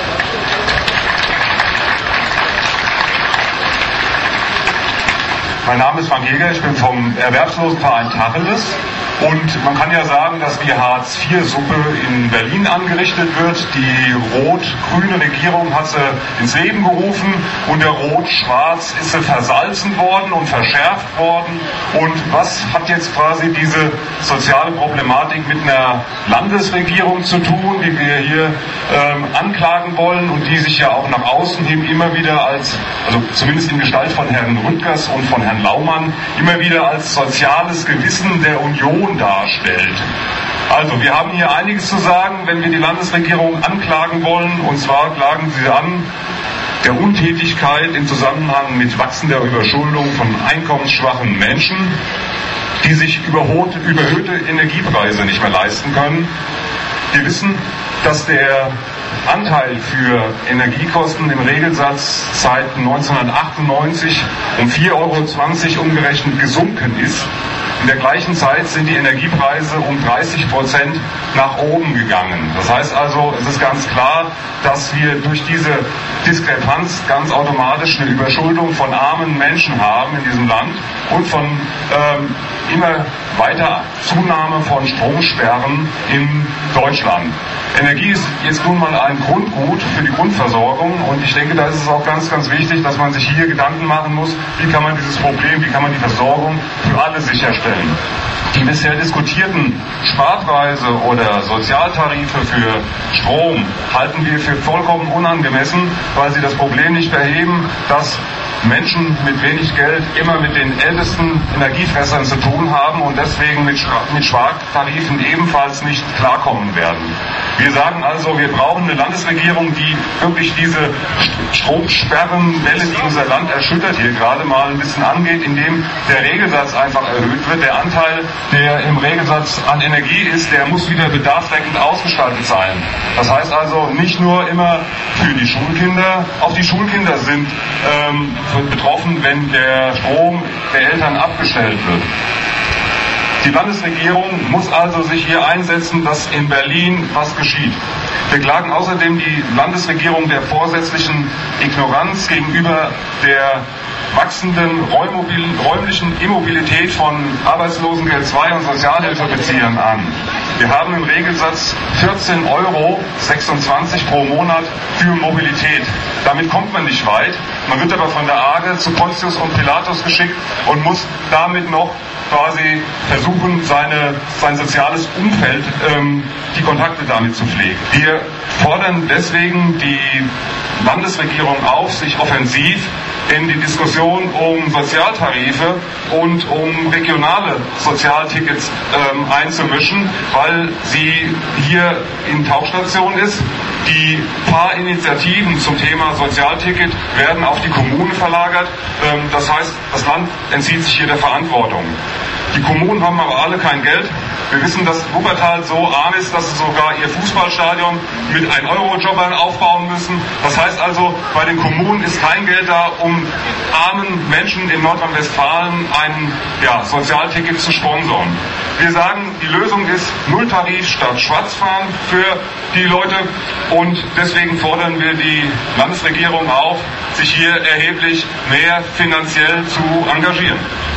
S10: Mein Name ist Frank Jäger, ich bin vom Erwerbslosenverein Tacheles. Und man kann ja sagen, dass die Hartz vier Suppe in Berlin angerichtet wird. Die rot-grüne Regierung hat sie ins Leben gerufen und der rot-schwarz ist sie versalzen worden und verschärft worden. Und was hat jetzt quasi diese soziale Problematik mit einer Landesregierung zu tun, die wir hier ähm, anklagen wollen und die sich ja auch nach außen hin immer wieder als, also zumindest in Gestalt von Herrn Rüttgers und von Herrn Laumann, immer wieder als soziales Gewissen der Union darstellt. Also, wir haben hier einiges zu sagen, wenn wir die Landesregierung anklagen wollen. Und zwar klagen sie an der Untätigkeit im Zusammenhang mit wachsender Überschuldung von einkommensschwachen Menschen, die sich überhöhte, überhöhte Energiepreise nicht mehr leisten können. Wir wissen, dass der Anteil für Energiekosten im Regelsatz seit neunzehnhundertachtundneunzig um vier Euro zwanzig umgerechnet gesunken ist. In der gleichen Zeit sind die Energiepreise um dreißig Prozent nach oben gegangen. Das heißt also, es ist ganz klar, dass wir durch diese Diskrepanz ganz automatisch eine Überschuldung von armen Menschen haben in diesem Land und von ähm, immer weiter Zunahme von Stromsperren in Deutschland. Energie ist jetzt nun mal ein Grundgut für die Grundversorgung und ich denke, da ist es auch ganz, ganz wichtig, dass man sich hier Gedanken machen muss, wie kann man dieses Problem, wie kann man die Versorgung für alle sicherstellen. Die bisher diskutierten Sparpreise oder Sozialtarife für Strom halten wir für vollkommen unangemessen, weil sie das Problem nicht beheben, dass Menschen mit wenig Geld immer mit den ältesten Energiefressern zu tun haben und deswegen mit, mit Spartarifen ebenfalls nicht klarkommen werden. Wir sagen also, wir brauchen eine Landesregierung, die wirklich diese Stromsperrenwelle, die unser Land erschüttert, hier gerade mal ein bisschen angeht, indem der Regelsatz einfach erhöht wird. Der Anteil, der im Regelsatz an Energie ist, der muss wieder bedarfsdeckend ausgestaltet sein. Das heißt also nicht nur immer für die Schulkinder, auch die Schulkinder sind ähm, betroffen, wenn der Strom der Eltern abgestellt wird. Die Landesregierung muss also sich hier einsetzen, dass in Berlin was geschieht. Wir klagen außerdem die Landesregierung der vorsätzlichen Ignoranz gegenüber der wachsenden räumlichen Immobilität von Arbeitslosengeld zwei und Sozialhilfebeziehern an. Wir haben im Regelsatz vierzehn Euro sechsundzwanzig pro Monat für Mobilität. Damit kommt man nicht weit. Man wird aber von der AGE zu Pontius und Pilatus geschickt und muss damit noch quasi versuchen, seine, sein soziales Umfeld, ähm, die Kontakte damit zu pflegen. Wir fordern deswegen die Landesregierung auf, sich offensiv in die Diskussion um Sozialtarife und um regionale Sozialtickets ähm, einzumischen, weil sie hier in Tauchstation ist. Die paar Initiativen zum Thema Sozialticket werden auf die Kommunen verlagert. Ähm, das heißt, das Land entzieht sich hier der Verantwortung. Die Kommunen haben aber alle kein Geld. Wir wissen, dass Wuppertal so arm ist, dass sie sogar ihr Fußballstadion mit ein Euro Jobbern aufbauen müssen. Das heißt also, bei den Kommunen ist kein Geld da, um armen Menschen in Nordrhein-Westfalen ein ja, Sozialticket zu sponsern. Wir sagen, die Lösung ist Nulltarif statt Schwarzfahren für die Leute und deswegen fordern wir die Landesregierung auf, sich hier erheblich mehr finanziell zu engagieren.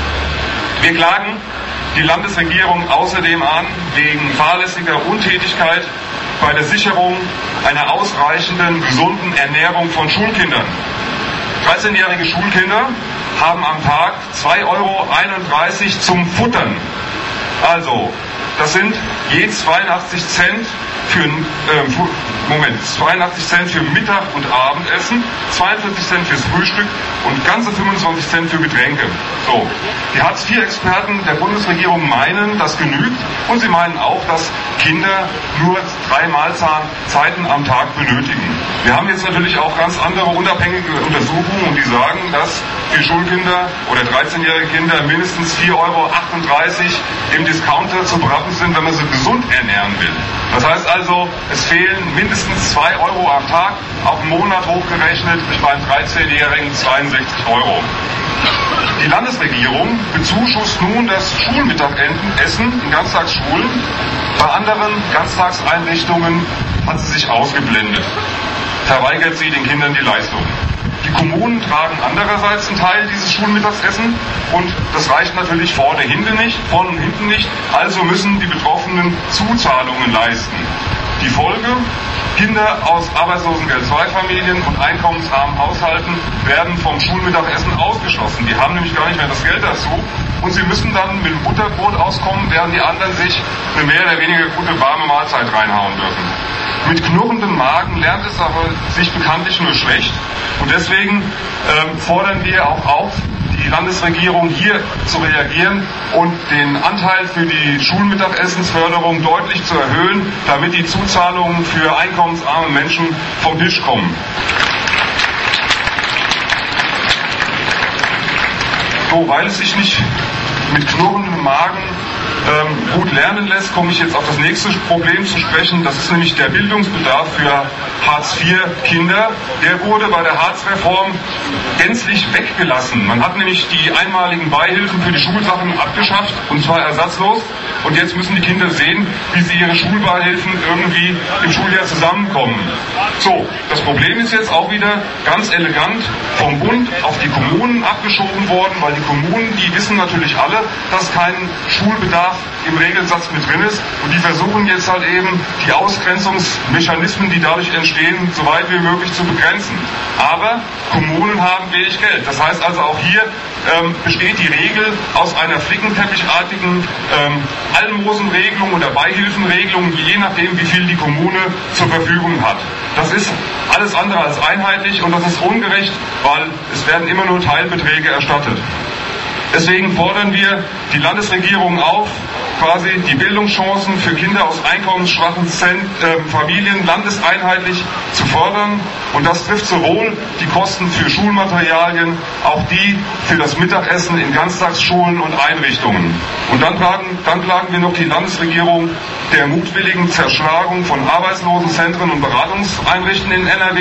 S10: Wir klagen die Landesregierung außerdem an wegen fahrlässiger Untätigkeit bei der Sicherung einer ausreichenden, gesunden Ernährung von Schulkindern. dreizehnjährige Schulkinder haben am Tag zwei Euro einunddreißig zum Futtern. Also, das sind je zweiundachtzig Cent für, äh, Moment, zweiundachtzig Cent für Mittag- und Abendessen, zweiundvierzig Cent fürs Frühstück und ganze fünfundzwanzig Cent für Getränke. So, die Hartz vier Experten der Bundesregierung meinen, das genügt und sie meinen auch, dass Kinder nur drei Mahlzeiten am Tag benötigen. Wir haben jetzt natürlich auch ganz andere unabhängige Untersuchungen und die sagen, dass für Schulkinder oder dreizehnjährige Kinder mindestens vier Euro achtunddreißig im Discounter zu beraten sind, wenn man sie gesund ernähren will. Das heißt also, es fehlen mindestens zwei Euro am Tag, auf einen Monat hochgerechnet, beim dreizehnjährigen zweiundsechzig Euro. Die Landesregierung bezuschusst nun das Schulmittagessen in Ganztagsschulen. Bei anderen Ganztagseinrichtungen hat sie sich ausgeblendet. Verweigert sie den Kindern die Leistung. Die Kommunen tragen andererseits einen Teil dieses Schulmittagessen und das reicht natürlich vorne hinten nicht, vorne und hinten nicht, also müssen die Betroffenen Zuzahlungen leisten. Die Folge: Kinder aus Arbeitslosengeld zwei Familien und einkommensarmen Haushalten werden vom Schulmittagessen ausgeschlossen. Die haben nämlich gar nicht mehr das Geld dazu und sie müssen dann mit dem Butterbrot auskommen, während die anderen sich eine mehr oder weniger gute warme Mahlzeit reinhauen dürfen. Mit knurrendem Magen lernt es aber sich bekanntlich nur schlecht und deswegen ähm, fordern wir auch auf, die Landesregierung hier zu reagieren und den Anteil für die Schulmittagessensförderung deutlich zu erhöhen, damit die Zuzahlungen für einkommensarme Menschen vom Tisch kommen. So, weil es sich nicht mit knurrendem Magen
S8: ähm, gut lernen lässt, komme ich jetzt auf das nächste Problem zu sprechen. Das ist nämlich der Bildungsbedarf für Hartz vier Kinder. Der wurde bei der Hartz-Reform gänzlich weggelassen. Man hat nämlich die einmaligen Beihilfen für die Schulsachen abgeschafft, und zwar ersatzlos. Und jetzt müssen die Kinder sehen, wie sie ihre Schulbeihilfen irgendwie im Schuljahr zusammenkommen. So, das Problem ist jetzt auch wieder ganz elegant vom Bund auf die Kommunen abgeschoben worden, weil die Kommunen, die wissen natürlich alle, dass kein Schulbedarf im Regelsatz mit drin ist, und die versuchen jetzt halt eben die Ausgrenzungsmechanismen, die dadurch entstehen, so weit wie möglich zu begrenzen. Aber Kommunen haben wenig Geld. Das heißt also auch hier ähm, besteht die Regel aus einer flickenteppichartigen ähm, Almosenregelung oder Beihilfenregelung, je nachdem, wie viel die Kommune zur Verfügung hat. Das ist alles andere als einheitlich, und das ist ungerecht, weil es werden immer nur Teilbeträge erstattet. Deswegen fordern wir die Landesregierung auf, quasi die Bildungschancen für Kinder aus einkommensschwachen Familien landeseinheitlich zu fördern. Und das trifft sowohl die Kosten für Schulmaterialien, auch die für das Mittagessen in Ganztagsschulen und Einrichtungen. Und dann klagen, dann klagen wir noch die Landesregierung der mutwilligen Zerschlagung von Arbeitslosenzentren und Beratungseinrichtungen in N R W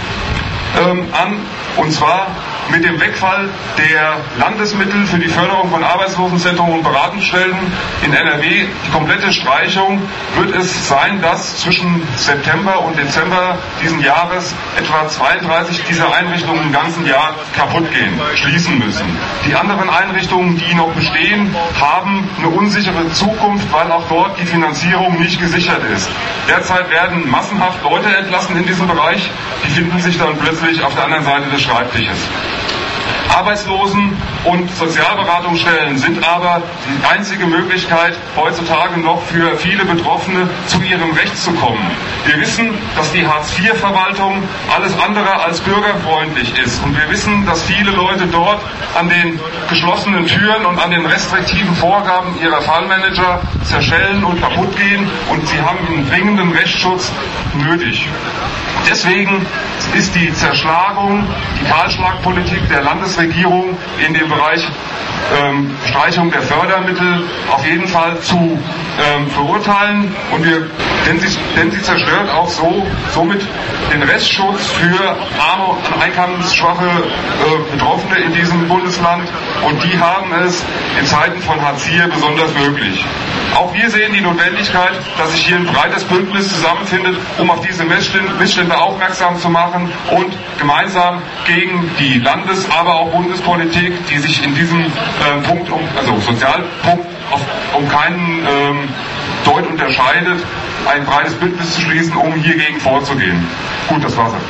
S8: ähm, an. Und zwar mit dem Wegfall der Landesmittel für die Förderung von Arbeitslosenzentren und Beratungsstellen in N R W, die komplette Streichung, wird es sein, dass zwischen September und Dezember diesen Jahres etwa zweiunddreißig dieser Einrichtungen im ganzen Jahr kaputt gehen, schließen müssen. Die anderen Einrichtungen, die noch bestehen, haben eine unsichere Zukunft, weil auch dort die Finanzierung nicht gesichert ist. Derzeit werden massenhaft Leute entlassen in diesem Bereich, die finden sich dann plötzlich auf der anderen Seite des Schreibtisches. Arbeitslosen- und Sozialberatungsstellen sind aber die einzige Möglichkeit, heutzutage noch für viele Betroffene zu ihrem Recht zu kommen. Wir wissen, dass die Hartz vier Verwaltung alles andere als bürgerfreundlich ist. Und wir wissen, dass viele Leute dort an den geschlossenen Türen und an den restriktiven Vorgaben ihrer Fallmanager zerschellen und kaputt gehen. Und sie haben einen dringenden Rechtsschutz nötig. Deswegen ist die Zerschlagung, die Kahlschlagpolitik der Landesregierung in dem Bereich ähm, Streichung der Fördermittel auf jeden Fall zu ähm, verurteilen. Und wir, denn sie, denn sie zerstört auch so somit den Rechtsschutz für arme und einkommensschwache äh, Betroffene in diesem Bundesland. Und die haben es in Zeiten von Hartz vier besonders möglich. Auch wir sehen die Notwendigkeit, dass sich hier ein breites Bündnis zusammenfindet, um auf diese Missstände aufmerksam zu machen und gemeinsam gegen die Landes-, aber auch Bundespolitik, die sich in diesem äh, Punkt, um, also Sozialpunkt, auf, um keinen ähm, Deut unterscheidet, ein breites Bündnis zu schließen, um hiergegen vorzugehen. Gut, das war's.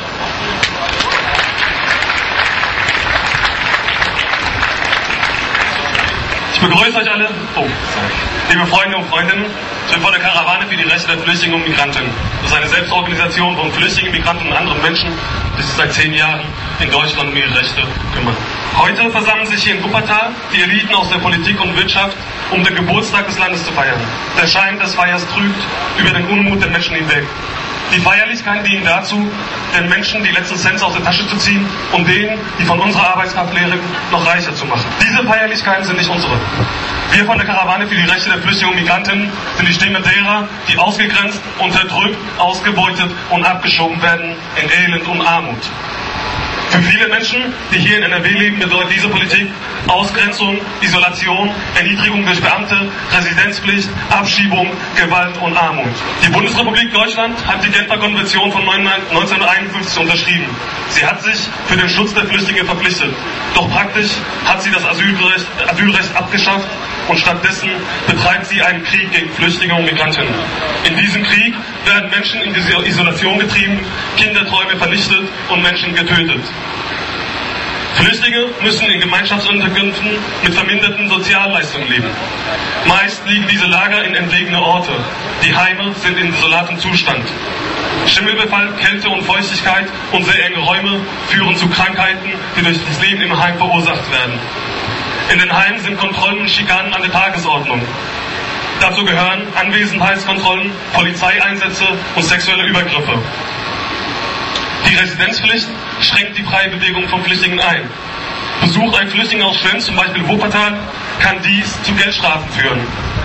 S11: Ich begrüße euch alle. Oh, liebe Freunde und Freundinnen, ich bin von der Karawane für die Rechte der Flüchtlinge und Migranten. Das ist eine Selbstorganisation von Flüchtlingen, Migranten und anderen Menschen, die sich seit zehn Jahren in Deutschland um ihre Rechte kümmern. Heute versammeln sich hier in Wuppertal die Eliten aus der Politik und Wirtschaft, um den Geburtstag des Landes zu feiern. Der Schein des Feiers trügt über den Unmut der Menschen hinweg. Die Feierlichkeiten dienen dazu, den Menschen die letzten Cents aus der Tasche zu ziehen und denen, die von unserer Arbeitskraft leben, noch reicher zu machen. Diese Feierlichkeiten sind nicht unsere. Wir von der Karawane für die Rechte der Flüchtlinge und Migranten sind die Stimme derer, die ausgegrenzt, unterdrückt, ausgebeutet und abgeschoben werden in Elend und Armut. Für viele Menschen, die hier in N R W leben, bedeutet diese Politik Ausgrenzung, Isolation, Erniedrigung durch Beamte, Residenzpflicht, Abschiebung, Gewalt und Armut. Die Bundesrepublik Deutschland hat die Genfer Konvention von neunzehnhunderteinundfünfzig unterschrieben. Sie hat sich für den Schutz der Flüchtlinge verpflichtet. Doch praktisch hat sie das Asylrecht, Asylrecht abgeschafft und stattdessen betreibt sie einen Krieg gegen Flüchtlinge und Migranten. In diesem Krieg werden Menschen in diese Isolation getrieben, Kinderträume vernichtet und Menschen getötet. Flüchtlinge müssen in Gemeinschaftsunterkünften mit verminderten Sozialleistungen leben. Meist liegen diese Lager in entlegene Orte. Die Heime sind in desolatem Zustand. Schimmelbefall, Kälte und Feuchtigkeit und sehr enge Räume führen zu Krankheiten, die durch das Leben im Heim verursacht werden. In den Heimen sind Kontrollen und Schikanen an der Tagesordnung. Dazu gehören Anwesenheitskontrollen, Polizeieinsätze und sexuelle Übergriffe. Die Residenzpflicht schränkt die freie Bewegung von Flüchtlingen ein. Besucht ein Flüchtling aus Schwerin, zum Beispiel Wuppertal, kann dies zu Geldstrafen führen.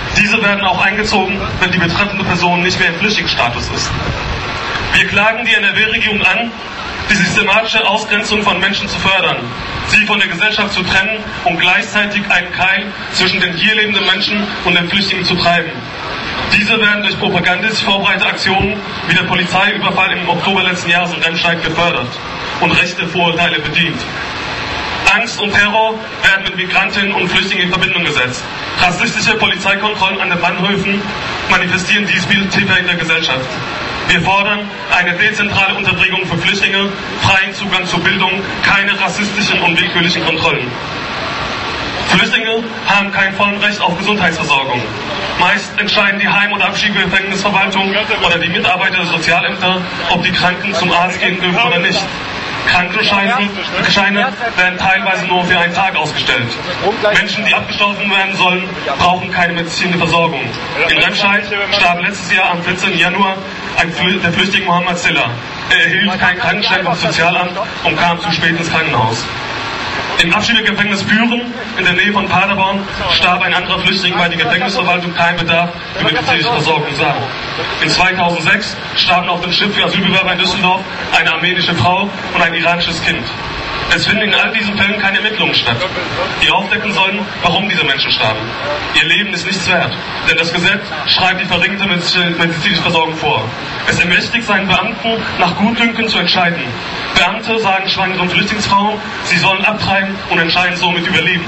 S11: Diese werden auch eingezogen, wenn die betreffende Person nicht mehr im Flüchtlingsstatus ist. Wir klagen die N R W-Regierung an, die systematische Ausgrenzung von Menschen zu fördern, sie von der Gesellschaft zu trennen und gleichzeitig einen Keil zwischen den hier lebenden Menschen und den Flüchtlingen zu treiben. Diese werden durch propagandistisch vorbereitete Aktionen wie der Polizeiüberfall im Oktober letzten Jahres in Remscheid gefördert und rechte Vorurteile bedient. Angst und Terror werden mit Migrantinnen und Flüchtlingen in Verbindung gesetzt. Rassistische Polizeikontrollen an den Bahnhöfen manifestieren dieses Bild tiefer in der Gesellschaft. Wir fordern eine dezentrale Unterbringung für Flüchtlinge, freien Zugang zur Bildung, keine rassistischen und willkürlichen Kontrollen. Flüchtlinge haben kein volles Recht auf Gesundheitsversorgung. Meist entscheiden die Heim- oder Abschiebegefängnisverwaltung oder die Mitarbeiter der Sozialämter, ob die Kranken zum Arzt gehen dürfen oder nicht. Krankenscheine werden teilweise nur für einen Tag ausgestellt. Menschen, die abgestoßen werden sollen, brauchen keine medizinische Versorgung. In Remscheid starb letztes Jahr am vierzehnten Januar ein Flü- der Flüchtling Mohammed Zilla. Er erhielt keinen Krankenschein vom Sozialamt und kam zu spät ins Krankenhaus. Im Abschiebegefängnis Büren, in der Nähe von Paderborn, starb ein anderer Flüchtling, weil die Gefängnisverwaltung keinen Bedarf für medizinische Versorgung sah. In zweitausendsechs starben auf dem Schiff für Asylbewerber in Düsseldorf eine armenische Frau und ein iranisches Kind. Es finden in all diesen Fällen keine Ermittlungen statt, die aufdecken sollen, warum diese Menschen starben. Ihr Leben ist nichts wert, denn das Gesetz schreibt die verringerte medizinische Versorgung vor. Es ermächtigt seinen Beamten, nach Gutdünken zu entscheiden. Beamte sagen schwangeren Flüchtlingsfrauen, sie sollen abtreiben und entscheiden somit über Leben.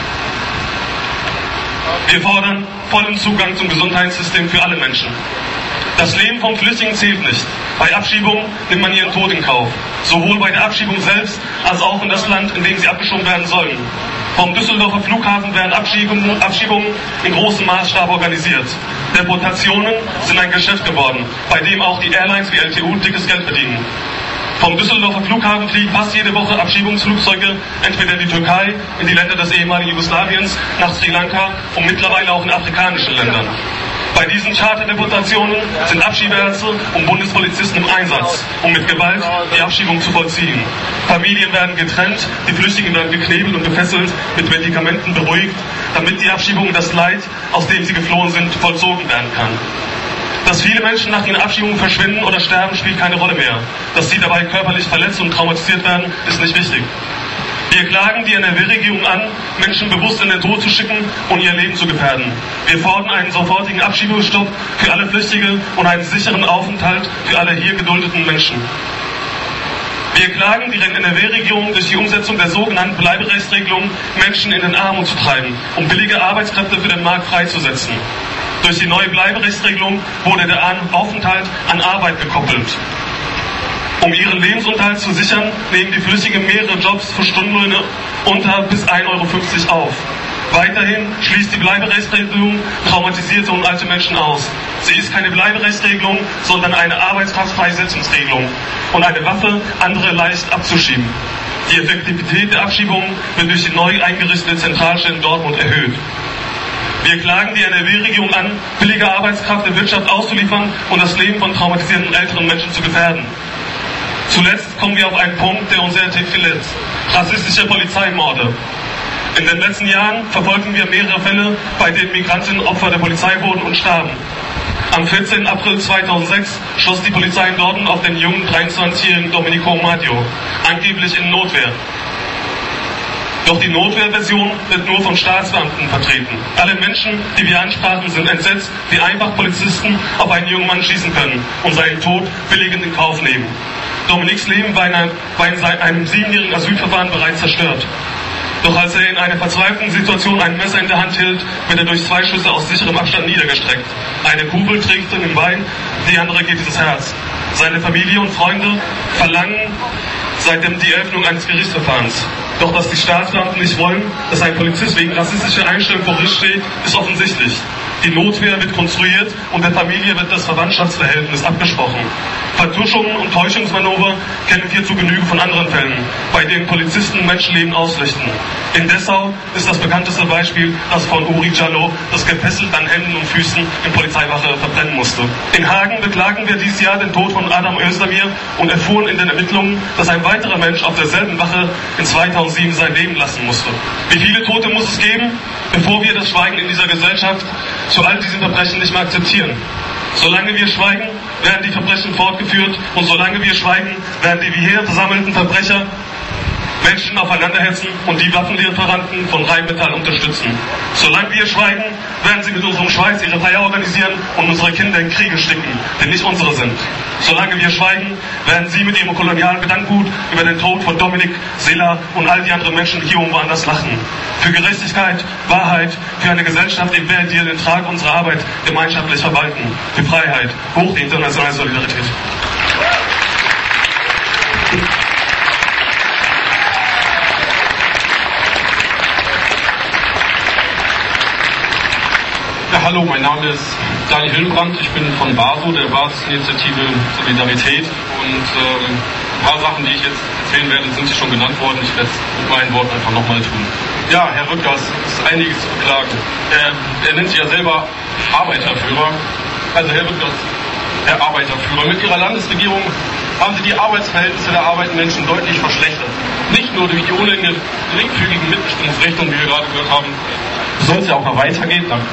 S11: Wir fordern vollen Zugang zum Gesundheitssystem für alle Menschen. Das Leben von Flüchtlingen zählt nicht. Bei Abschiebung nimmt man ihren Tod in Kauf. Sowohl bei der Abschiebung selbst, als auch in das Land, in dem sie abgeschoben werden sollen. Vom Düsseldorfer Flughafen werden Abschiebungen, Abschiebungen in großem Maßstab organisiert. Deportationen sind ein Geschäft geworden, bei dem auch die Airlines wie L T U dickes Geld verdienen. Vom Düsseldorfer Flughafen fliegen fast jede Woche Abschiebungsflugzeuge entweder in die Türkei, in die Länder des ehemaligen Jugoslawiens, nach Sri Lanka und mittlerweile auch in afrikanischen Ländern. Bei diesen Charterdeportationen sind Abschiebeärzte und Bundespolizisten im Einsatz, um mit Gewalt die Abschiebung zu vollziehen. Familien werden getrennt, die Flüchtlinge werden geknebelt und gefesselt, mit Medikamenten beruhigt, damit die Abschiebung und das Leid, aus dem sie geflohen sind, vollzogen werden kann. Dass viele Menschen nach ihren Abschiebungen verschwinden oder sterben, spielt keine Rolle mehr. Dass sie dabei körperlich verletzt und traumatisiert werden, ist nicht wichtig. Wir klagen die N R W-Regierung an, Menschen bewusst in den Tod zu schicken und ihr Leben zu gefährden. Wir fordern einen sofortigen Abschiebungsstopp für alle Flüchtlinge und einen sicheren Aufenthalt für alle hier geduldeten Menschen. Wir klagen die N R W-Regierung durch die Umsetzung der sogenannten Bleiberechtsregelung, Menschen in den Armut zu treiben, um billige Arbeitskräfte für den Markt freizusetzen. Durch die neue Bleiberechtsregelung wurde der Aufenthalt an Arbeit gekoppelt. Um ihren Lebensunterhalt zu sichern, nehmen die Flüchtlingen mehrere Jobs für Stundenlöhne unter bis ein Euro fünfzig auf. Weiterhin schließt die Bleiberechtsregelung traumatisierte und alte Menschen aus. Sie ist keine Bleiberechtsregelung, sondern eine Arbeitskraftfreisetzungsregelung und eine Waffe, andere leicht abzuschieben. Die Effektivität der Abschiebung wird durch die neu eingerichtete Zentralstelle in Dortmund erhöht. Wir klagen die N R W-Regierung an, billige Arbeitskraft der Wirtschaft auszuliefern und das Leben von traumatisierten älteren Menschen zu gefährden. Zuletzt kommen wir auf einen Punkt, der uns sehr tief verletzt. Rassistische Polizeimorde. In den letzten Jahren verfolgen wir mehrere Fälle, bei denen Migrantinnen Opfer der Polizei wurden und starben. Am vierzehnten April zweitausendsechs schoss die Polizei in Dortmund auf den jungen dreiundzwanzigjährigen Domenico Maggio, angeblich in Notwehr. Doch die Notwehrversion wird nur von Staatsbeamten vertreten. Alle Menschen, die wir ansprachen, sind entsetzt, wie einfach Polizisten auf einen jungen Mann schießen können und seinen Tod billigend in Kauf nehmen. Dominiks Leben war in einem, war in einem siebenjährigen Asylverfahren bereits zerstört. Doch als er in einer verzweifelten Situation ein Messer in der Hand hielt, wird er durch zwei Schüsse aus sicherem Abstand niedergestreckt. Eine Kugel trägt ihn im Bein, die andere geht ins Herz. Seine Familie und Freunde verlangen seitdem die Eröffnung eines Gerichtsverfahrens. Doch dass die Staatsbeamten nicht wollen, dass ein Polizist wegen rassistischer Einstellung vor Gericht steht, ist offensichtlich. Die Notwehr wird konstruiert und der Familie wird das Verwandtschaftsverhältnis abgesprochen. Vertuschungen und Täuschungsmanöver kennen wir zu Genüge von anderen Fällen, bei denen Polizisten Menschenleben ausrichten. In Dessau ist das bekannteste Beispiel das von Uri Jallo, das gefesselt an Händen und Füßen in Polizeiwache verbrennen musste. In Hagen beklagen wir dieses Jahr den Tod von Adam Özdemir und erfuhren in den Ermittlungen, dass ein weiterer Mensch auf derselben Wache in zweitausendsieben sein Leben lassen musste. Wie viele Tote muss es geben? bevor wir das Schweigen in dieser Gesellschaft zu all diesen Verbrechen nicht mehr akzeptieren. Solange wir schweigen, werden die Verbrechen fortgeführt und solange wir schweigen, werden die wie hier versammelten Verbrecher Menschen aufeinanderhetzen und die Waffenlieferanten von Rheinmetall unterstützen. Solange wir schweigen, werden sie mit unserem Schweiß ihre Feier organisieren und unsere Kinder in Kriege sticken, die nicht unsere sind. Solange wir schweigen, werden sie mit ihrem kolonialen Gedankengut über den Tod von Dominik, Sela und all die anderen Menschen hier und woanders lachen. Für Gerechtigkeit, Wahrheit, für eine Gesellschaft, in der wir den Trag unserer Arbeit gemeinschaftlich verwalten. Für Freiheit, hoch die internationale Solidarität.
S12: Ja, hallo, mein Name ist Daniel Hillenbrand, ich bin von BASO, der Basisinitiative Solidarität und ähm, ein paar Sachen, die ich jetzt erzählen werde, sind hier schon genannt worden. Ich werde es mit meinen Worten einfach nochmal tun. Ja, Herr Rüttgers, es ist einiges zu beklagen. Er, er nennt sich ja selber Arbeiterführer. Also Herr Rüttgers, Herr Arbeiterführer, mit Ihrer Landesregierung haben Sie die Arbeitsverhältnisse der arbeitenden Menschen deutlich verschlechtert. Nicht nur durch die ohnehin geringfügigen Mitbestimmungsrechte, wie wir gerade gehört haben, soll es ja auch noch weitergehen. Danke.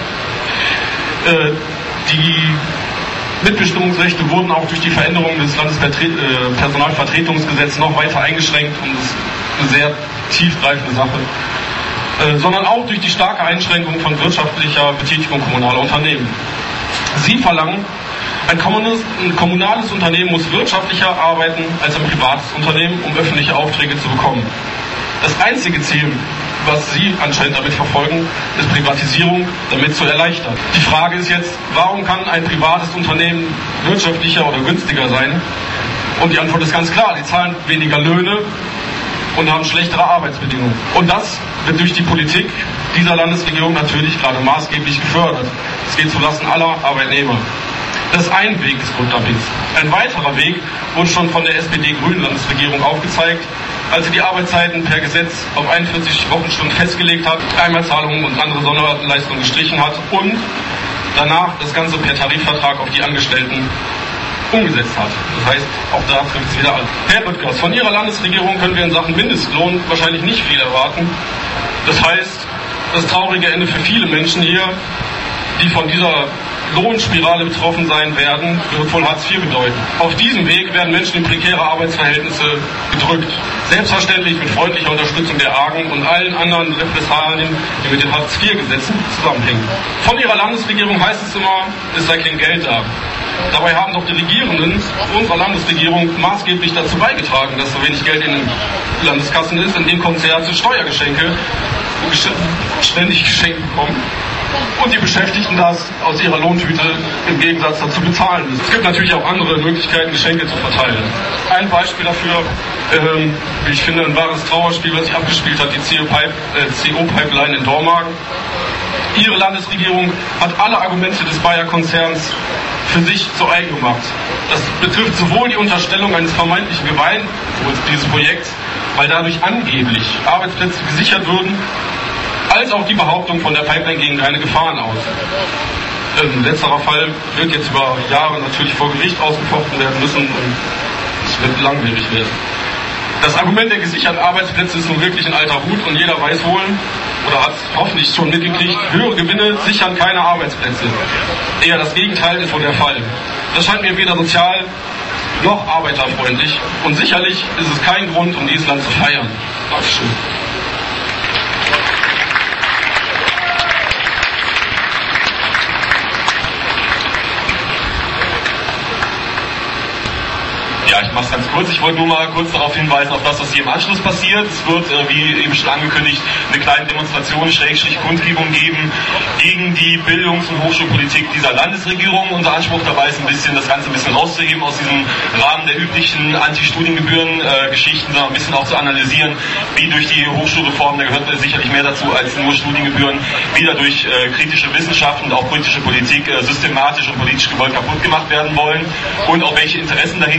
S12: Die Mitbestimmungsrechte wurden auch durch die Veränderung des Landespersonalvertretungsgesetzes noch weiter eingeschränkt und das ist eine sehr tiefgreifende Sache, sondern auch durch die starke Einschränkung von wirtschaftlicher Betätigung kommunaler Unternehmen. Sie verlangen, ein kommunales Unternehmen muss wirtschaftlicher arbeiten als ein privates Unternehmen, um öffentliche Aufträge zu bekommen. Das einzige Ziel, was Sie anscheinend damit verfolgen, ist Privatisierung, damit zu erleichtern. Die Frage ist jetzt, warum kann ein privates Unternehmen wirtschaftlicher oder günstiger sein? Und die Antwort ist ganz klar, die zahlen weniger Löhne und haben schlechtere Arbeitsbedingungen. Und das wird durch die Politik dieser Landesregierung natürlich gerade maßgeblich gefördert. Es geht zulasten aller Arbeitnehmer. Das ist ein Weg des Grunddumpings. Ein weiterer Weg wurde schon von der S P D-Grünen Landesregierung aufgezeigt, als sie die Arbeitszeiten per Gesetz auf einundvierzig Wochenstunden festgelegt hat, Einmalzahlungen und andere Sonderleistungen gestrichen hat und danach das Ganze per Tarifvertrag auf die Angestellten umgesetzt hat. Das heißt, auch da trifft es wieder an. Herr Rüttgers, von Ihrer Landesregierung können wir in Sachen Mindestlohn wahrscheinlich nicht viel erwarten. Das heißt, das traurige Ende für viele Menschen hier, die von dieser Lohnspirale betroffen sein werden, wird wohl Hartz vier bedeuten. Auf diesem Weg werden Menschen in prekäre Arbeitsverhältnisse gedrückt. Selbstverständlich mit freundlicher Unterstützung der AGEN und allen anderen Repressalien, die mit den Hartz vier Gesetzen zusammenhängen. Von Ihrer Landesregierung heißt es immer, es sei kein Geld da. Dabei haben doch die Regierenden unserer Landesregierung maßgeblich dazu beigetragen, dass so wenig Geld in den Landeskassen ist, indem Konzerte Steuergeschenke ständig geschenkt bekommen und die Beschäftigten das aus ihrer Lohntüte im Gegensatz dazu bezahlen müssen. Es gibt natürlich auch andere Möglichkeiten, Geschenke zu verteilen. Ein Beispiel dafür, ähm, wie ich finde, ein wahres Trauerspiel, was sich abgespielt hat, die C O-Pipeline in Dormagen. Ihre Landesregierung hat alle Argumente des Bayer-Konzerns für sich zu eigen gemacht. Das betrifft sowohl die Unterstellung eines vermeintlichen Gewaltwohls dieses Projekts, weil dadurch angeblich Arbeitsplätze gesichert würden, als auch die Behauptung, von der Pipeline gehen keine Gefahren aus. Ähm, letzterer Fall wird jetzt über Jahre natürlich vor Gericht ausgefochten werden müssen und es wird langwierig werden. Das Argument der gesicherten Arbeitsplätze ist nun wirklich ein alter Hut und jeder weiß wohl, oder hat hoffentlich schon mitgekriegt, höhere Gewinne sichern keine Arbeitsplätze. Eher das Gegenteil ist wohl der Fall. Das scheint mir weder sozial noch arbeiterfreundlich und sicherlich ist es kein Grund, um dieses Land zu feiern. Dankeschön.
S10: Ja, ich mache es ganz kurz. Ich wollte nur mal kurz darauf hinweisen, auf das, was hier im Anschluss passiert. Es wird, äh, wie eben schon angekündigt, eine kleine Demonstration, Schrägstrich Kundgebung geben gegen die Bildungs- und Hochschulpolitik dieser Landesregierung. Unser Anspruch dabei ist ein bisschen, das Ganze ein bisschen rauszuheben aus diesem Rahmen der üblichen Anti-Studiengebühren-Geschichten, sondern ein bisschen auch zu analysieren, wie durch die Hochschulreform, da gehört sicherlich mehr dazu als nur Studiengebühren, wieder durch äh, kritische Wissenschaft und auch politische Politik äh, systematisch und politisch gewollt kaputt gemacht werden wollen und auch welche Interessen dahinter stehen.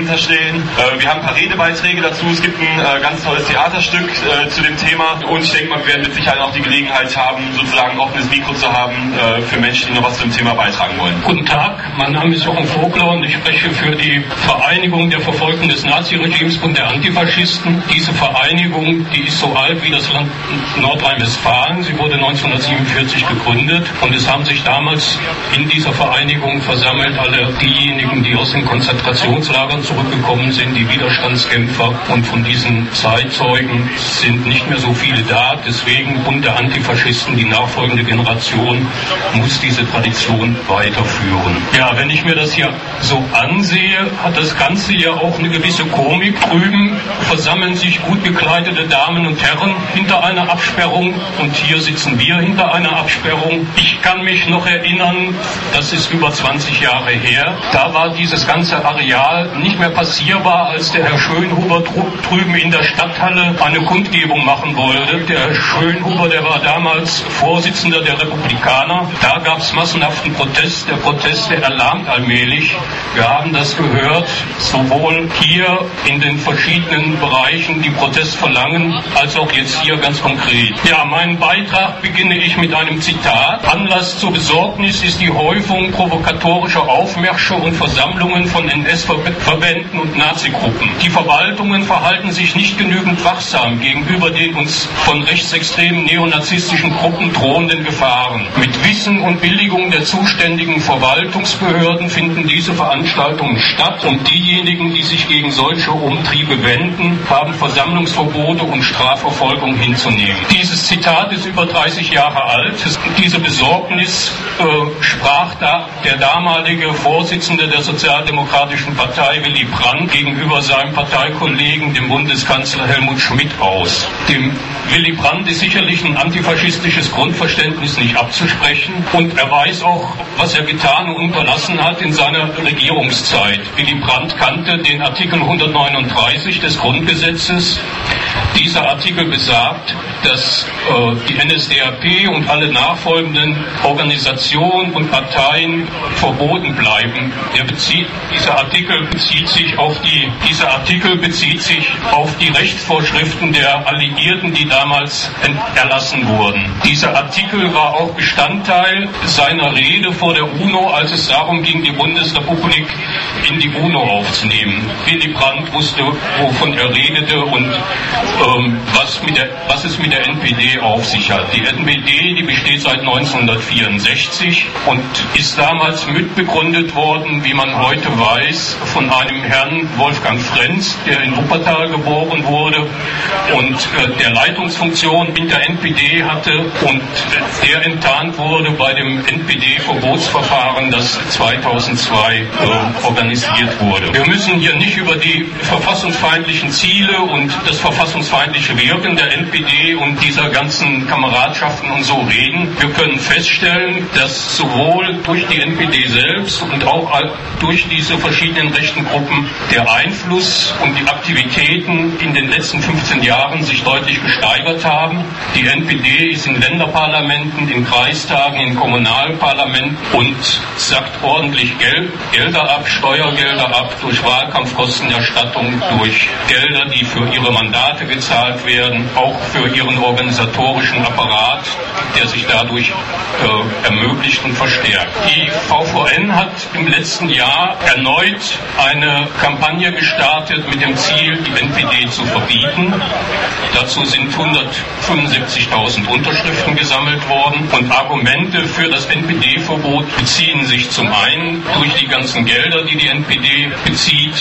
S11: stellen. Äh, wir haben ein paar Redebeiträge dazu. Es gibt ein äh, ganz tolles Theaterstück äh, zu dem Thema. Und ich denke mal, wir werden mit Sicherheit auch die Gelegenheit haben, sozusagen ein offenes Mikro zu haben äh, für Menschen, die noch was zum Thema beitragen wollen.
S13: Guten Tag, mein Name ist Jochen Vogler und ich spreche für die Vereinigung der Verfolgten des Naziregimes und der Antifaschisten. Diese Vereinigung, die ist so alt wie das Land Nordrhein-Westfalen. Sie wurde neunzehnhundertsiebenundvierzig gegründet und es haben sich damals in dieser Vereinigung versammelt alle diejenigen, die aus den Konzentrationslagern zurückgekommen sind, die Widerstandskämpfer, und von diesen Zeitzeugen sind nicht mehr so viele da. Deswegen unter Antifaschisten, die nachfolgende Generation muss diese Tradition weiterführen. Ja, wenn ich mir das hier so ansehe, hat das Ganze ja auch eine gewisse Komik. Drüben versammeln sich gut gekleidete Damen und Herren hinter einer Absperrung und hier sitzen wir hinter einer Absperrung. Ich kann mich noch erinnern, das ist über zwanzig Jahre her, da war dieses ganze Areal nicht mehr passierbar, als der Herr Schönhuber drüben in der Stadthalle eine Kundgebung machen wollte. Der Herr Schönhuber, der war damals Vorsitzender der Republikaner. Da gab es massenhaften Protest. Der Protest, der erlahmt allmählich. Wir haben das gehört, sowohl hier in den verschiedenen Bereichen, die Protest verlangen, als auch jetzt hier ganz konkret. Ja, meinen Beitrag beginne ich mit einem Zitat. Anlass zur Besorgnis ist die Häufung provokatorischer Aufmärsche und Versammlungen von N S-Verbänden und Nazigruppen. Die Verwaltungen verhalten sich nicht genügend wachsam gegenüber den uns von rechtsextremen neonazistischen Gruppen drohenden Gefahren. Mit Wissen und Billigung der zuständigen Verwaltungsbehörden finden diese Veranstaltungen statt und diejenigen, die sich gegen solche Umtriebe wenden, haben Versammlungsverbote und Strafverfolgung hinzunehmen. Dieses Zitat ist über dreißig Jahre alt. Diese Besorgnis äh, sprach da der damalige Vorsitzende der Sozialdemokratischen Partei, Willy Brandt, gegenüber seinem Parteikollegen, dem Bundeskanzler Helmut Schmidt, aus. Dem Willy Brandt ist sicherlich ein antifaschistisches Grundverständnis nicht abzusprechen und er weiß auch, was er getan und unterlassen hat in seiner Regierungszeit. Willy Brandt kannte den Artikel hundertneununddreißig des Grundgesetzes. Dieser Artikel besagt, dass äh, die N S D A P und alle nachfolgenden Organisationen und Parteien verboten bleiben. Er bezieht, dieser Artikel bezieht sich auf die, dieser Artikel bezieht sich auf die Rechtsvorschriften der Alliierten, die damals erlassen wurden. Dieser Artikel war auch Bestandteil seiner Rede vor der UNO, als es darum ging, die Bundesrepublik in die UNO aufzunehmen. Willy Brandt wusste, wovon er redete und ähm, was, mit der, was es mit der N P D auf sich hat. Die N P D, die besteht seit neunzehnhundertvierundsechzig und ist damals mitbegründet worden, wie man heute weiß, von einem Herrn Wolfgang Frenz, der in Wuppertal geboren wurde und äh, der Leitungsfunktion in der N P D hatte und äh, der enttarnt wurde bei dem N P D-Verbotsverfahren, das zweitausendzwei äh, organisiert wurde. Wir müssen hier nicht über die verfassungsfeindlichen Ziele und das verfassungsfeindliche Wirken der N P D und dieser ganzen Kameradschaften und so reden. Wir können feststellen, dass sowohl durch die N P D selbst und auch durch diese verschiedenen rechten Gruppen der Einfluss und die Aktivitäten in den letzten fünfzehn Jahren sich deutlich gesteigert haben. Die N P D ist in Länderparlamenten, in Kreistagen, in Kommunalparlamenten und sackt ordentlich Geld, Gelder ab, Steuergelder ab, durch Wahlkampfkostenerstattung, durch Gelder, die für ihre Mandate gezahlt werden, auch für ihren organisatorischen Apparat, der sich dadurch äh, ermöglicht und verstärkt. Die V V N hat im letzten Jahr erneut eine Kampagne gestartet mit dem Ziel, die N P D zu verbieten. Dazu sind hundertfünfundsiebzigtausend Unterschriften gesammelt worden und Argumente für das N P D-Verbot beziehen sich zum einen durch die ganzen Gelder, die die N P D bezieht,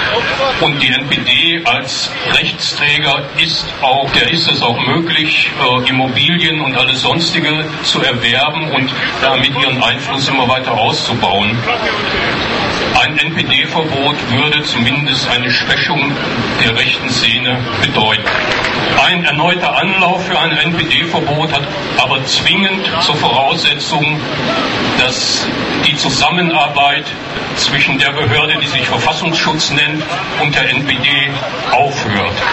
S13: und die N P D als Rechtsträger ist auch, der ist es auch möglich, äh, Immobilien und alles Sonstige zu erwerben und damit ihren Einfluss immer weiter auszubauen. Ein N P D-Verbot würde zumindest eine Schwächung der rechten Szene bedeuten. Ein erneuter Anlauf für ein N P D-Verbot hat aber zwingend zur Voraussetzung, dass die Zusammenarbeit zwischen der Behörde, die sich Verfassungsschutz nennt, und der N P D aufhört.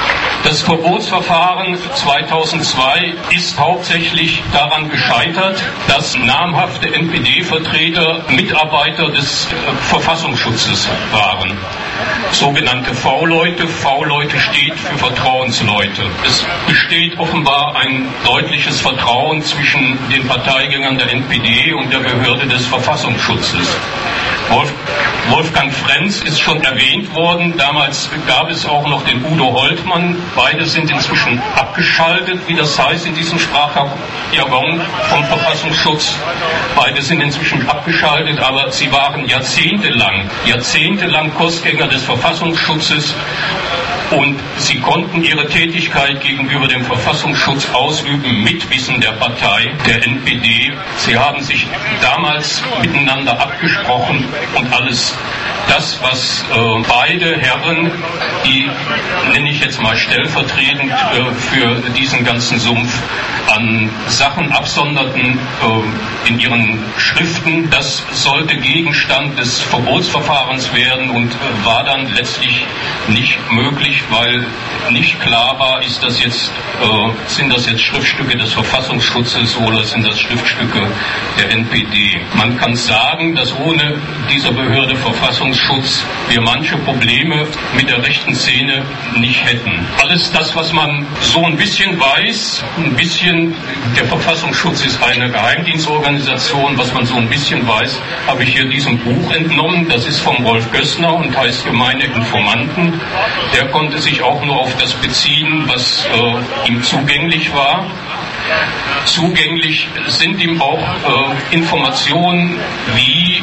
S13: Das Verbotsverfahren zweitausendzwei ist hauptsächlich daran gescheitert, dass namhafte N P D-Vertreter Mitarbeiter des Verfassungsschutzes waren. Sogenannte V-Leute. V-Leute steht für Vertrauensleute. Es besteht offenbar ein deutliches Vertrauen zwischen den Parteigängern der N P D und der Behörde des Verfassungsschutzes. Wolf, Wolfgang Frenz ist schon erwähnt worden. Damals gab es auch noch den Udo Holtmann. Beide sind inzwischen abgeschaltet, wie das heißt in diesem Sprachjargon vom Verfassungsschutz. Beide sind inzwischen abgeschaltet, aber sie waren jahrzehntelang, jahrzehntelang Kostgänger des Verfassungsschutzes und sie konnten ihre Tätigkeit gegenüber dem Verfassungsschutz ausüben mit Wissen der Partei, der N P D. Sie haben sich damals miteinander abgesprochen und alles das, was äh, beide Herren, die nenne ich jetzt mal stellvertretend äh, für diesen ganzen Sumpf, an Sachen absonderten äh, in ihren Schriften, das sollte Gegenstand des Verbotsverfahrens werden und äh, war dann letztlich nicht möglich, weil nicht klar war, ist das jetzt, äh, sind das jetzt Schriftstücke des Verfassungsschutzes oder sind das Schriftstücke der N P D. Man kann sagen, dass ohne dieser Behörde Verfassungsschutz wir manche Probleme mit der rechten Szene nicht hätten. Alles das, was man so ein bisschen weiß, ein bisschen, der Verfassungsschutz ist eine Geheimdienstorganisation, was man so ein bisschen weiß, habe ich hier diesem Buch entnommen. Das ist von Rolf Gössner und heißt Gemeine Informanten. Der konnte sich auch nur auf das beziehen, was äh, ihm zugänglich war. Zugänglich sind ihm auch äh, Informationen, wie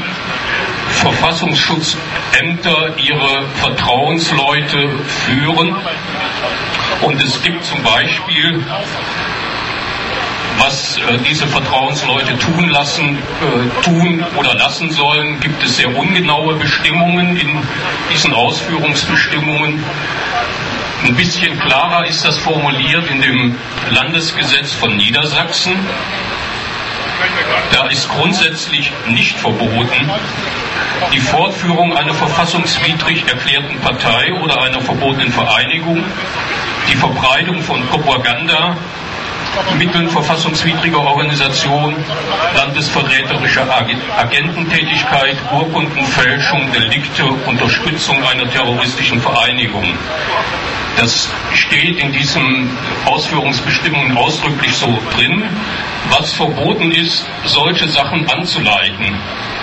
S13: Verfassungsschutzämter ihre Vertrauensleute führen. Und es gibt zum Beispiel, was äh, diese Vertrauensleute tun lassen, äh, tun oder lassen sollen, gibt es sehr ungenaue Bestimmungen in diesen Ausführungsbestimmungen. Ein bisschen klarer ist das formuliert in dem Landesgesetz von Niedersachsen. Da ist grundsätzlich nicht verboten, die Fortführung einer verfassungswidrig erklärten Partei oder einer verbotenen Vereinigung, die Verbreitung von Propaganda, Mitteln verfassungswidriger Organisation, landesverräterischer Agententätigkeit, Urkundenfälschung, Delikte, Unterstützung einer terroristischen Vereinigung. Das steht in diesen Ausführungsbestimmungen ausdrücklich so drin. Was verboten ist, solche Sachen anzuleiten.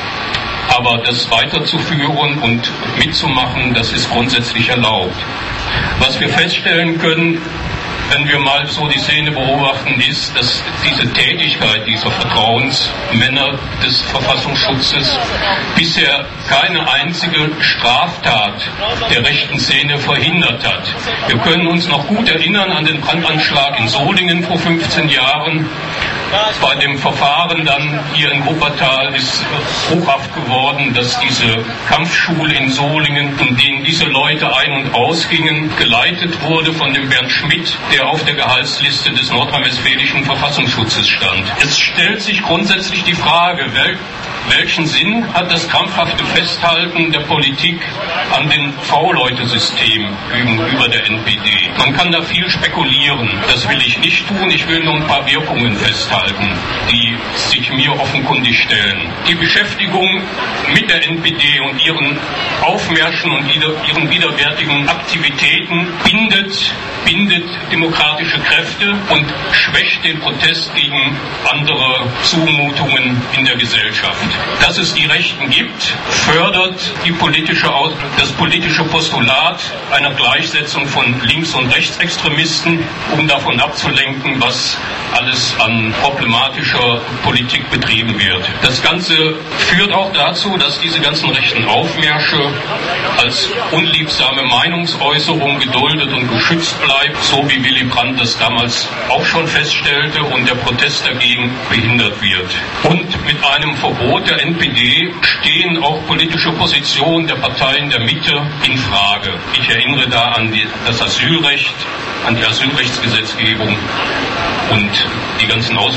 S13: Aber das weiterzuführen und mitzumachen, das ist grundsätzlich erlaubt. Was wir feststellen können, wenn wir mal so die Szene beobachten, ist, dass diese Tätigkeit dieser Vertrauensmänner des Verfassungsschutzes bisher keine einzige Straftat der rechten Szene verhindert hat. Wir können uns noch gut erinnern an den Brandanschlag in Solingen vor fünfzehn Jahren. Bei dem Verfahren dann hier in Wuppertal ist hochhaft geworden, dass diese Kampfschule in Solingen, in denen diese Leute ein- und ausgingen, geleitet wurde von dem Bernd Schmidt, der auf der Gehaltsliste des nordrhein-westfälischen Verfassungsschutzes stand. Es stellt sich grundsätzlich die Frage, wel welchen Sinn hat das krampfhafte Festhalten der Politik an den V-Leute-System gegenüber der N P D? Man kann da viel spekulieren. Das will ich nicht tun. Ich will nur ein paar Wirkungen festhalten, die sich mir offenkundig stellen. Die Beschäftigung mit der N P D und ihren Aufmärschen und ihren widerwärtigen Aktivitäten bindet, bindet demokratische Kräfte und schwächt den Protest gegen andere Zumutungen in der Gesellschaft. Dass es die Rechten gibt, fördert die politische, das politische Postulat einer Gleichsetzung von Links- und Rechtsextremisten, um davon abzulenken, was alles an problematischer Politik betrieben wird. Das Ganze führt auch dazu, dass diese ganzen rechten Aufmärsche als unliebsame Meinungsäußerung geduldet und geschützt bleibt, so wie Willy Brandt das damals auch schon feststellte und der Protest dagegen behindert wird. Und mit einem Verbot der N P D stehen auch politische Positionen der Parteien der Mitte in Frage. Ich erinnere da an die, das Asylrecht, an die Asylrechtsgesetzgebung und die ganzen Auswirkungen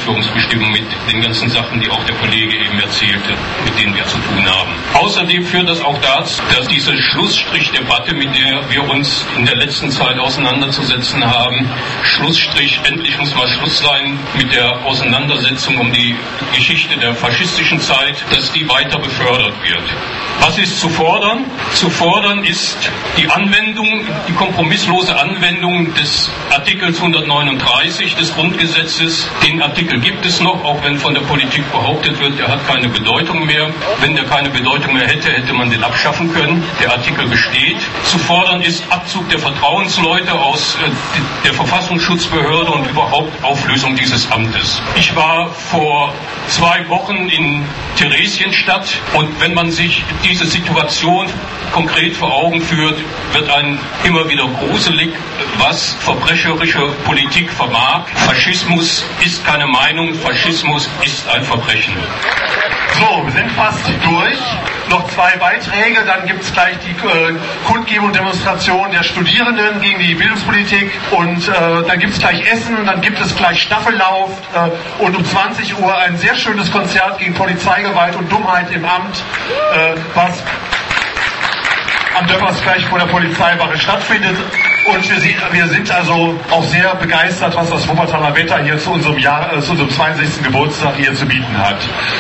S13: Ausführungsbestimmungen mit den ganzen Sachen, die auch der Kollege eben erzählte, mit denen wir zu tun haben. Außerdem führt das auch dazu, dass diese Schlussstrichdebatte, mit der wir uns in der letzten Zeit auseinanderzusetzen haben, Schlussstrich, endlich muss mal Schluss sein mit der Auseinandersetzung um die Geschichte der faschistischen Zeit, dass die weiter befördert wird. Was ist zu fordern? Zu fordern ist die Anwendung, die kompromisslose Anwendung des Artikels hundertneununddreißig des Grundgesetzes. Den Artikel gibt es noch, auch wenn von der Politik behauptet wird, der hat keine Bedeutung mehr. Wenn der keine Bedeutung mehr hätte, hätte man den abschaffen können. Der Artikel besteht. Zu fordern ist Abzug der Vertrauensleute aus äh, der Verfassungsschutzbehörde und überhaupt Auflösung dieses Amtes. Ich war vor zwei Wochen in Theresienstadt und wenn man sich diese Situation konkret vor Augen führt, wird einem immer wieder gruselig, was verbrecherische Politik vermag. Faschismus ist keine Meinung, Faschismus ist ein Verbrechen.
S5: So, wir sind fast durch. Noch zwei Beiträge, dann gibt es gleich die äh, Kundgebung und Demonstration der Studierenden gegen die Bildungspolitik und äh, dann gibt es gleich Essen, dann gibt es gleich Staffellauf äh, und um zwanzig Uhr ein sehr schönes Konzert gegen Polizeigewalt und Dummheit im Amt, äh, was am Dörfersgleich vor der Polizeiwache stattfindet. Und wir, wir sind also auch sehr begeistert, was das Wuppertaler Wetter hier zu unserem, Jahr, äh, zu unserem zweiundsechzigsten Geburtstag hier zu bieten hat.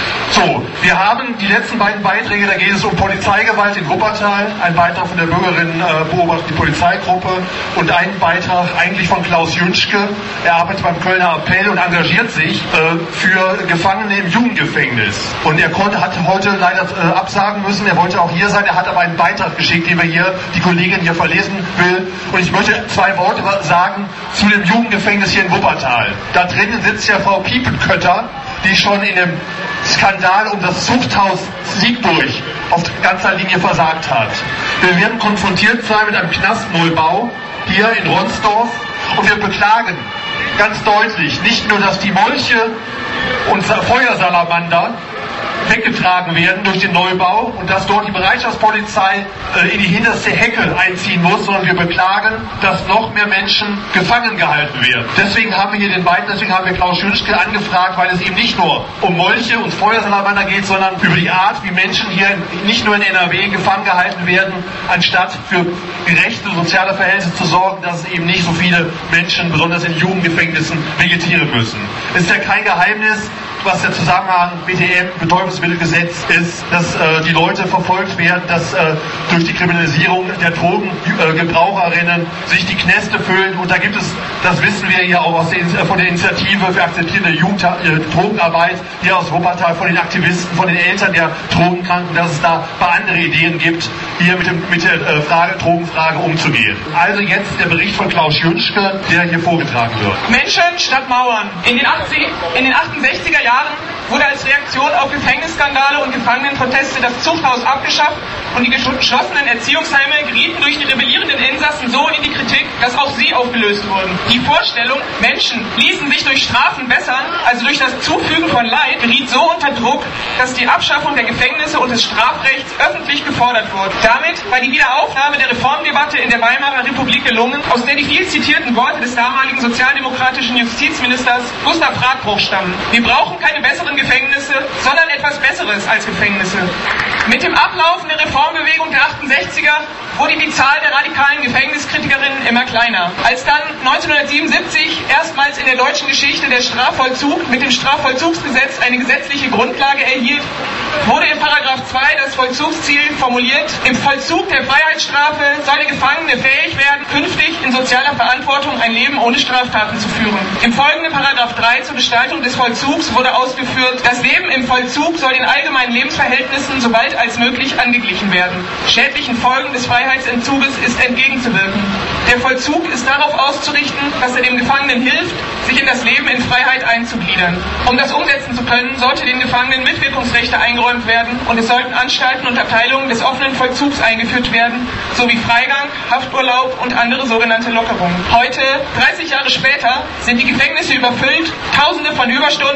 S5: So, wir haben die letzten beiden Beiträge, da geht es um Polizeigewalt in Wuppertal, ein Beitrag von der Bürgerin äh, beobachtet die Polizeigruppe und ein Beitrag eigentlich von Klaus Jünschke. Er arbeitet beim Kölner Appell und engagiert sich äh, für Gefangene im Jugendgefängnis. Und er konnte, hat heute leider äh, absagen müssen, er wollte auch hier sein, er hat aber einen Beitrag geschickt, den wir hier, die Kollegin hier verlesen will. Und ich möchte zwei Worte sagen zu dem Jugendgefängnis hier in Wuppertal. Da drinnen sitzt ja Frau Piepenkötter, die schon in dem Skandal um das Zuchthaus Siegburg auf ganzer Linie versagt hat. Wir werden konfrontiert sein mit einem Knastneubau hier in Ronsdorf und wir beklagen ganz deutlich nicht nur, dass die Molche und Feuersalamander weggetragen werden durch den Neubau und dass dort die Bereitschaftspolizei äh, in die hinterste Hecke einziehen muss, sondern wir beklagen, dass noch mehr Menschen gefangen gehalten werden. Deswegen haben wir hier den Beitrag, deswegen haben wir Klaus Jünschke angefragt, weil es eben nicht nur um Molche und Feuersalamander geht, sondern über die Art, wie Menschen hier nicht nur in N R W gefangen gehalten werden, anstatt für gerechte soziale Verhältnisse zu sorgen, dass es eben nicht so viele Menschen, besonders in Jugendgefängnissen, vegetieren müssen. Es ist ja kein Geheimnis, was der Zusammenhang B T M, Betäubungsmittelgesetz, ist, dass äh, die Leute verfolgt werden, dass äh, durch die Kriminalisierung der Drogengebraucherinnen äh, sich die Knäste füllen. Und da gibt es, das wissen wir ja auch aus der, äh, von der Initiative für akzeptierende Jugend, äh, Drogenarbeit hier aus Wuppertal, von den Aktivisten, von den Eltern der Drogenkranken, dass es da ein paar andere Ideen gibt, hier mit, dem, mit der äh, Frage, Drogenfrage umzugehen. Also jetzt der Bericht von Klaus Jünschke, der hier vorgetragen wird.
S7: Menschen statt Mauern. In den, achtzig, in den achtundsechziger Jahren wurde als Reaktion auf Gefängnisskandale und Gefangenenproteste das Zuchthaus abgeschafft und die geschlossenen Erziehungsheime gerieten durch die rebellierenden Insassen so in die Kritik, dass auch sie aufgelöst wurden. Die Vorstellung, Menschen ließen sich durch Strafen bessern, also durch das Zufügen von Leid, geriet so unter Druck, dass die Abschaffung der Gefängnisse und des Strafrechts öffentlich gefordert wurde. Damit war die Wiederaufnahme der Reformdebatte in der Weimarer Republik gelungen, aus der die viel zitierten Worte des damaligen sozialdemokratischen Justizministers Gustav Radbruch stammen. Wir brauchen keine besseren Gefängnisse, sondern etwas Besseres als Gefängnisse. Mit dem Ablaufen der Reformbewegung der achtundsechziger wurde die Zahl der radikalen Gefängniskritikerinnen immer kleiner. Als dann neunzehnhundertsiebenundsiebzig erstmals in der deutschen Geschichte der Strafvollzug mit dem Strafvollzugsgesetz eine gesetzliche Grundlage erhielt, wurde in Paragraph zwei das Vollzugsziel formuliert: Im Vollzug der Freiheitsstrafe soll der Gefangene fähig werden, künftig in sozialer Verantwortung ein Leben ohne Straftaten zu führen. Im folgenden Paragraph drei zur Gestaltung des Vollzugs wurde ausgeführt: Das Leben im Vollzug soll den allgemeinen Lebensverhältnissen so bald als möglich angeglichen werden. Schädlichen Folgen des Freiheitsentzuges ist entgegenzuwirken. Der Vollzug ist darauf auszurichten, dass er dem Gefangenen hilft, sich in das Leben in Freiheit einzugliedern. Um das umsetzen zu können, sollte den Gefangenen Mitwirkungsrechte eingeräumt werden und es sollten Anstalten und Abteilungen des offenen Vollzugs eingeführt werden, sowie Freigang, Hafturlaub und andere sogenannte Lockerungen. Heute, dreißig Jahre später, sind die Gefängnisse überfüllt, Tausende von Überstunden der dort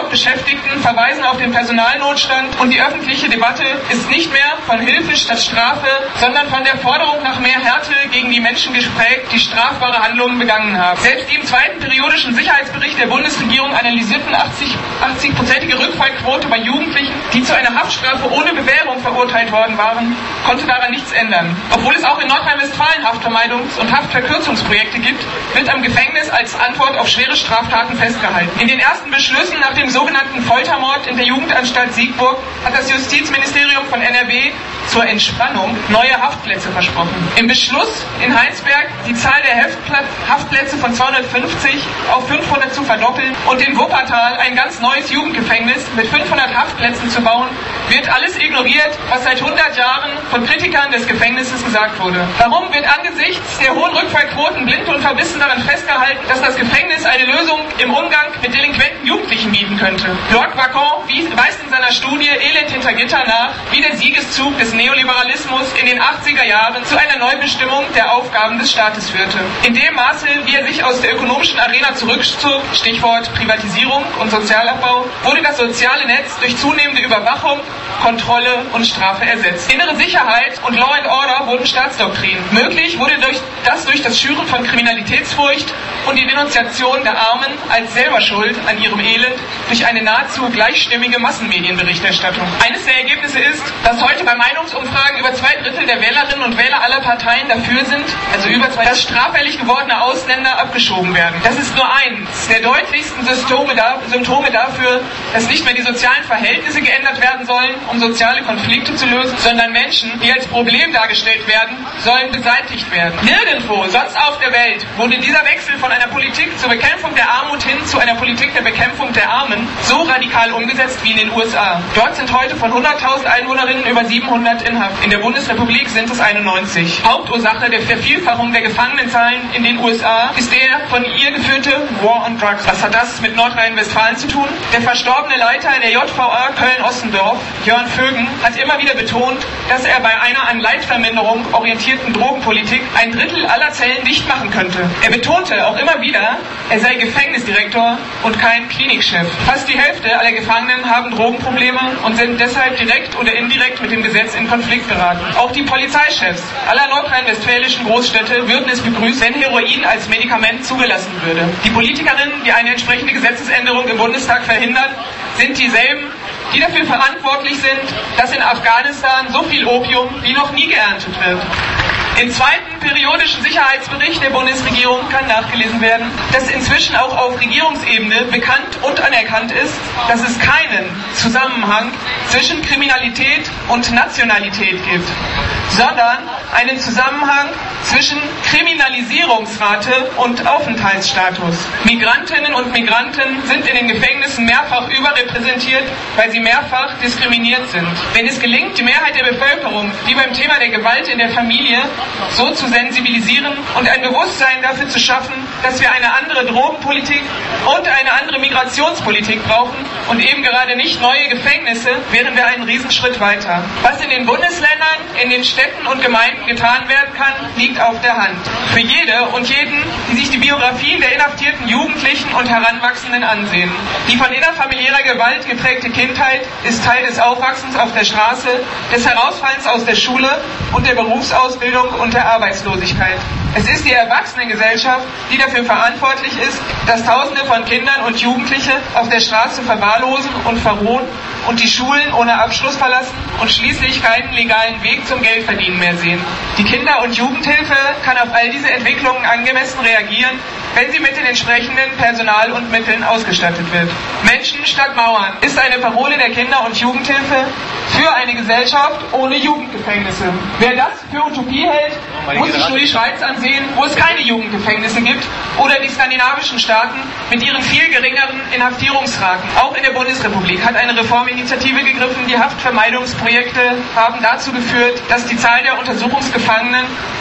S7: Beschäftigten verweisen auf den Personalnotstand und die öffentliche Debatte ist nicht mehr von Hilfe statt Strafe, sondern von der Forderung nach mehr Härte gegen die Menschen gesprägt, die strafbare Handlungen begangen haben. Selbst die im zweiten periodischen Sicherheitsbericht der Bundesregierung analysierten achtzig-prozentige Rückfallquote bei Jugendlichen, die zu einer Haftstrafe ohne Bewährung verurteilt worden waren, konnte daran nichts ändern. Obwohl es auch in Nordrhein-Westfalen Haftvermeidungs- und Haftverkürzungsprojekte gibt, wird am Gefängnis als Antwort auf schwere Straftaten festgehalten. In den ersten Beschlüssen nach dem sogenannten Foltermord in der Jugendanstalt Siegburg hat das Justizministerium von N R W zur Entspannung neue Haftplätze versprochen. Im Beschluss in Heinsberg die Zahl der Haftplätze von zweihundertfünfzig auf fünfhundert zu verdoppeln und in Wuppertal ein ganz neues Jugendgefängnis mit fünfhundert Haftplätzen zu bauen, wird alles ignoriert, was seit hundert Jahren von Kritikern des Gefängnisses gesagt wurde. Warum wird angesichts der hohen Rückfallquoten blind und verbissen daran festgehalten, dass das Gefängnis eine Lösung im Umgang mit delinquenten Jugendlichen bieten könnte? Jörg Wacon weist in seiner Studie Elend hinter Gitter nach, wie der Siegeszug des Neoliberalismus in den achtziger Jahren zu einer Neubestimmung der Aufgaben des Staates führte. In dem Maße, wie er sich aus der ökonomischen Arena zurückzog, Stichwort Privatisierung und Sozialabbau, wurde das soziale Netz durch zunehmende Überwachung, Kontrolle und Strafe ersetzt. Innere Sicherheit und Law and Order wurden Staatsdoktrin. Möglich wurde durch das durch das Schüren von Kriminalitätsfurcht und die Denunziation der Armen als selber schuld an ihrem Elend durch eine nahezu gleichstimmige Massenmedienberichterstattung. Eines der Ergebnisse ist, dass heute bei Meinungsumfragen über zwei Drittel der Wählerinnen und Wähler aller Parteien dafür sind, also über zwei, dass straffällig gewordene Ausländer abgeschoben werden. Das ist nur eins der deutlichsten Symptome, da, Symptome dafür, dass nicht mehr die sozialen Verhältnisse geändert werden sollen, um soziale Konflikte zu lösen, sondern Menschen, die als Problem dargestellt werden, sollen beseitigt werden. Nirgendwo sonst auf der Welt wurde dieser Wechsel von einer Politik zur Bekämpfung der Armut hin zu einer Politik der Bekämpfung der Armen so radikal umgesetzt wie in den U S A. Dort sind heute von hunderttausend Einwohnerinnen über siebenhundert in Haft. In der Bundesrepublik sind es einundneunzig. Hauptursache der Vervielfachung der Gefangenenzahlen in den U S A ist der von ihr geführte War on Drugs. Was hat das mit Nordrhein-Westfalen zu tun? Der verstorbene Leiter der J V A Köln-Ossendorf, Jörn Vögen, hat immer wieder betont, dass er bei einer an Leidverminderung orientierten Drogenpolitik ein Drittel aller Zellen dicht machen könnte. Er betonte auch immer wieder, er sei Gefängnisdirektor und kein Klinikchef. Fast die Hälfte aller Gefangenen haben Drogenprobleme und sind deshalb direkt oder indirekt mit dem Gesetz in Konflikt geraten. Auch die Polizeichefs aller nordrhein-westfälischen Großstädte würden es begrüßen, wenn Heroin als Medikament zugelassen würde. Die Politikerinnen, die eine entsprechende Gesetzesänderung im Bundestag verhindern, sind dieselben, die dafür verantwortlich sind, dass in Afghanistan so viel Opium wie noch nie geerntet wird. Im zweiten periodischen Sicherheitsbericht der Bundesregierung kann nachgelesen werden, dass inzwischen auch auf Regierungsebene bekannt und anerkannt ist, dass es keinen Zusammenhang zwischen Kriminalität und Nationalität gibt, sondern einen Zusammenhang zwischen Kriminalisierungsrate und Aufenthaltsstatus. Migrantinnen und Migranten sind in den Gefängnissen mehrfach überrepräsentiert, weil sie mehrfach diskriminiert sind. Wenn es gelingt, die Mehrheit der Bevölkerung, wie beim Thema der Gewalt in der Familie, so zu sensibilisieren und ein Bewusstsein dafür zu schaffen, dass wir eine andere Drogenpolitik und eine andere Migrationspolitik brauchen und eben gerade nicht neue Gefängnisse, wären wir einen Riesenschritt weiter. Was in den Bundesländern, in den Städten und Gemeinden getan werden kann, liegt auf der Hand. Für jede und jeden, die sich die Biografien der inhaftierten Jugendlichen und Heranwachsenden ansehen. Die von innerfamiliärer Gewalt geprägte Kindheit ist Teil des Aufwachsens auf der Straße, des Herausfallens aus der Schule und der Berufsausbildung und der Arbeitslosigkeit. Es ist die Erwachsenengesellschaft, die dafür verantwortlich ist, dass Tausende von Kindern und Jugendliche auf der Straße verwahrlosen und verrohen und die Schulen ohne Abschluss verlassen und schließlich keinen legalen Weg zum Geldverdienen mehr sehen. Die Kinder- und Jugendhilfe kann auf all diese Entwicklungen angemessen reagieren, wenn sie mit den entsprechenden Personal und Mitteln ausgestattet wird. Menschen statt Mauern ist eine Parole der Kinder- und Jugendhilfe für eine Gesellschaft ohne Jugendgefängnisse. Wer das für Utopie hält, muss sich nur die Schweiz ansehen, wo es keine Jugendgefängnisse gibt, oder die skandinavischen Staaten mit ihren viel geringeren Inhaftierungsraten. Auch in der Bundesrepublik hat eine Reforminitiative gegriffen. Die Haftvermeidungsprojekte haben dazu geführt, dass die Zahl der Untersuchungsgefangenen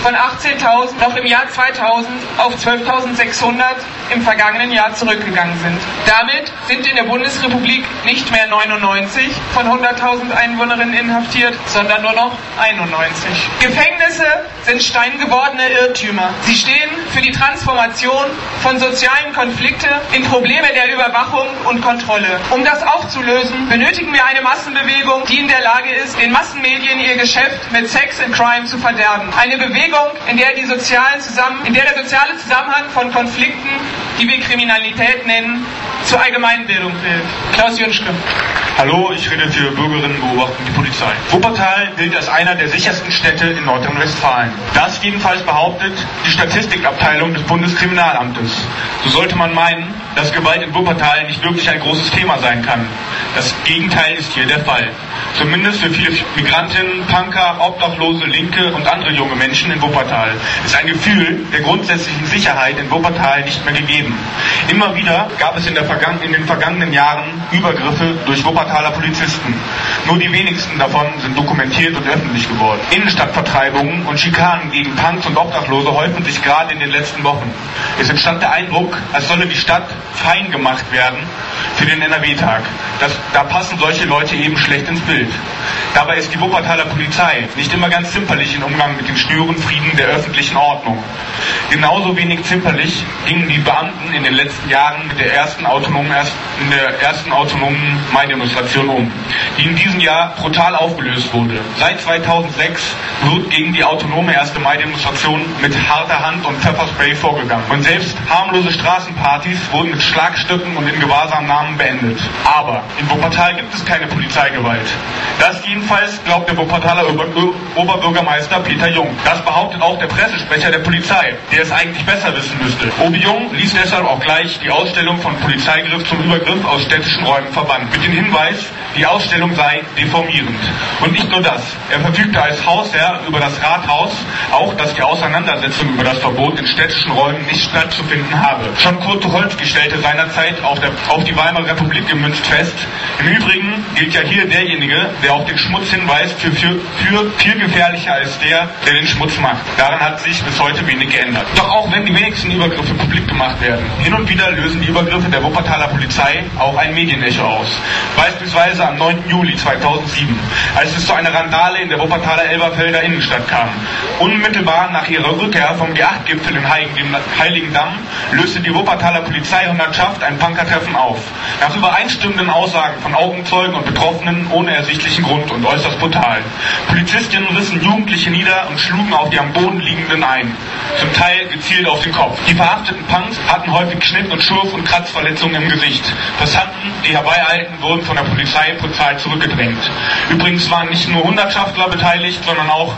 S7: von achtzehntausend noch im Jahr zweitausend auf zwölftausendsechshundert im vergangenen Jahr zurückgegangen sind. Damit sind in der Bundesrepublik nicht mehr neunundneunzig von hunderttausend Einwohnerinnen inhaftiert, sondern nur noch einundneunzig. Gefängnisse sind steingewordene Irrtümer. Sie stehen für die Transformation von sozialen Konflikten in Probleme der Überwachung und Kontrolle. Um das aufzulösen, benötigen wir eine Massenbewegung, die in der Lage ist, den Massenmedien ihr Geschäft mit Sex and Crime zu verderben. Eine Bewegung, in der, die sozialen Zusammen- in der der soziale Zusammenhang von Konflikten, die wir Kriminalität nennen, zur Allgemeinbildung wird. Klaus Jünschke.
S10: Hallo, ich rede für Bürgerinnen beobachten die Polizei. Wuppertal gilt als einer der sichersten Städte in Nordrhein-Westfalen. Das jedenfalls behauptet die Statistikabteilung des Bundeskriminalamtes. So sollte man meinen, dass Gewalt in Wuppertal nicht wirklich ein großes Thema sein kann. Das Gegenteil ist hier der Fall. Zumindest für viele Migrantinnen, Punker, Obdachlose, Linke und andere junge Menschen in Wuppertal ist ein Gefühl der grundsätzlichen Sicherheit in Wuppertal nicht mehr gegeben. Immer wieder gab es in, der Vergangen- in den vergangenen Jahren Übergriffe durch Wuppertaler Polizisten. Nur die wenigsten davon sind dokumentiert und öffentlich geworden. Innenstadtvertreibungen und Schikanen gegen Punks und Obdachlose häufen sich gerade in den letzten Wochen. Es entstand der Eindruck, als solle die Stadt fein gemacht werden für den N R W-Tag. Das, da passen solche Leute eben schlecht ins Bild. Dabei ist die Wuppertaler Polizei nicht immer ganz zimperlich im Umgang mit den Störenfrieden der öffentlichen Ordnung. Genauso wenig zimperlich gingen die Beamten in den letzten Jahren mit der ersten autonomen, in der ersten autonomen Mai-Demonstration um, die in diesem Jahr brutal aufgelöst wurde. Seit zweitausendsechs wird gegen die autonome erste Mai-Demonstration mit harter Hand und Pfefferspray vorgegangen. Und selbst harmlose Straßenpartys wurden mit Schlagstöcken und in Gewahrsamnahmen beendet. Aber in Wuppertal gibt es keine Polizeigewalt. Das jedenfalls glaubt der Wuppertaler Oberbürgermeister Peter Jung. Das behauptet auch der Pressesprecher der Polizei, der es eigentlich besser wissen müsste. Obi Jung ließ deshalb auch gleich die Ausstellung von Polizeigriff zum Übergriff aus städtischen Räumen verbannen. Mit dem Hinweis, die Ausstellung sei deformierend. Und nicht nur das. Er verfügte als Hausherr über das Rathaus auch, dass die Auseinandersetzung über das Verbot in städtischen Räumen nicht stattzufinden habe. Schon Kurt Tucholsky stellte seinerzeit auf, der, auf die Weimarer Republik gemünzt fest. Im Übrigen gilt ja hier derjenige, der auf den Schmutz hinweist, für, für, für viel gefährlicher als der, der den Schmutz macht. Daran hat sich bis heute wenig geändert. Doch auch wenn die wenigsten Übergriffe publik gemacht werden, hin und wieder lösen die Übergriffe der Wuppertaler Polizei auch ein Medienecho aus. Beispielsweise am neunten Juli zweitausendsieben, als es zu einer Randale in der Wuppertaler Elberfelder Innenstadt kam. Unmittelbar nach ihrer Rückkehr vom G acht Gipfel in Heiligendamm löste die Wuppertaler Polizeihundertschaft ein Punkertreffen auf. Nach übereinstimmenden Aussagen von Augenzeugen und Betroffenen ohne ersichtlichen Grund und äußerst brutal. Polizistinnen rissen Jugendliche nieder und schlugen auf die am Boden liegenden ein. Zum Teil gezielt auf den Kopf. Die verhafteten Punks hatten häufig Schnitt- und Schurf- und Kratzverletzungen im Gesicht. Passanten, die herbeieilten, wurden von der Polizei brutal zurückgedrängt. Übrigens waren nicht nur Hundertschaftler beteiligt, sondern auch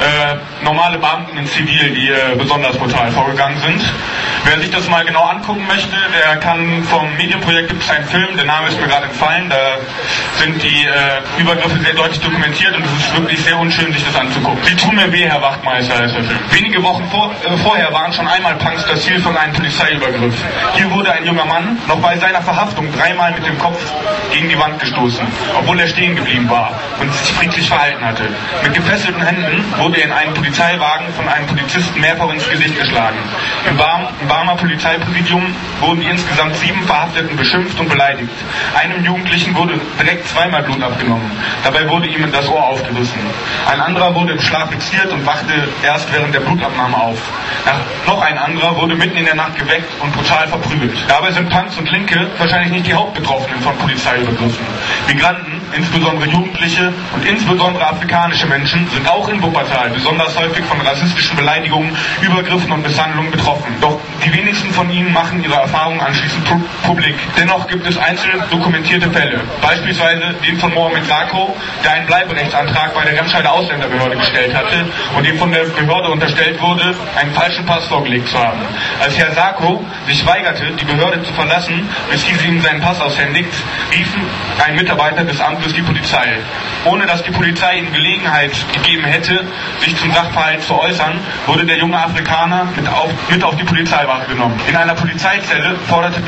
S10: äh, normale Beamten in Zivil, die äh, besonders brutal vorgegangen sind. Wer sich das mal genau angucken möchte, der kann vom Medienprojekt, gibt es einen Film, der Name ist mir gerade entfallen, da sind die äh, Übergriffe sehr deutlich dokumentiert und es ist wirklich sehr unschön, sich das anzugucken. Sie tun mir weh, Herr Wachtmeister, heißt der Film. Wenige Wochen vor, äh, vorher waren schon einmal Punks das Ziel von einem Polizeiübergriff. Hier wurde ein junger Mann noch bei seiner Verhaftung dreimal mit dem Kopf gegen die Wand gestoßen, obwohl er stehen geblieben war und sich friedlich verhalten hatte. Mit gefesselten Händen wurde er in einem Polizeiwagen von einem Polizisten mehrfach ins Gesicht geschlagen. Im, Bar, im Barmer Polizeipräsidium wurden die insgesamt sieben Verhafteten beschimpft und beleidigt. Einem Jugendlichen wurde direkt zweimal Blut abgenommen. Dabei wurde ihm das Ohr aufgerissen. Ein anderer wurde im Schlaf fixiert und wachte erst während der Blutabnahme auf. Nach, noch ein anderer wurde mitten in der Nacht geweckt und brutal verprügelt. Dabei sind Punks und Linke wahrscheinlich nicht die Hauptbetroffenen von Polizeiübergriffen. Migranten, insbesondere Jugendliche und insbesondere afrikanische Menschen, sind auch in Wuppertal besonders häufig von rassistischen Beleidigungen, Übergriffen und Misshandlungen betroffen. Doch die wenigsten von ihnen machen ihre Erfahrungen anschließend publik. Dennoch gibt es einzelne dokumentierte Fälle. Beispielsweise den von Mohamed Sako, der einen Bleiberechtsantrag bei der Remscheider Ausländerbehörde gestellt hatte und dem von der Behörde unterstellt wurde, einen falschen Pass vorgelegt zu haben. Als Herr Sako sich weigerte, die Behörde zu verlassen, bis diese ihm seinen Pass aushändigt, riefen ein Mitarbeiter des Amtes die Polizei. Ohne dass die Polizei ihm Gelegenheit gegeben hätte, sich zum Sachverhalt zu äußern, wurde der junge Afrikaner mit auf, mit auf die Polizeiwache genommen. In einer Polizeizelle forderte die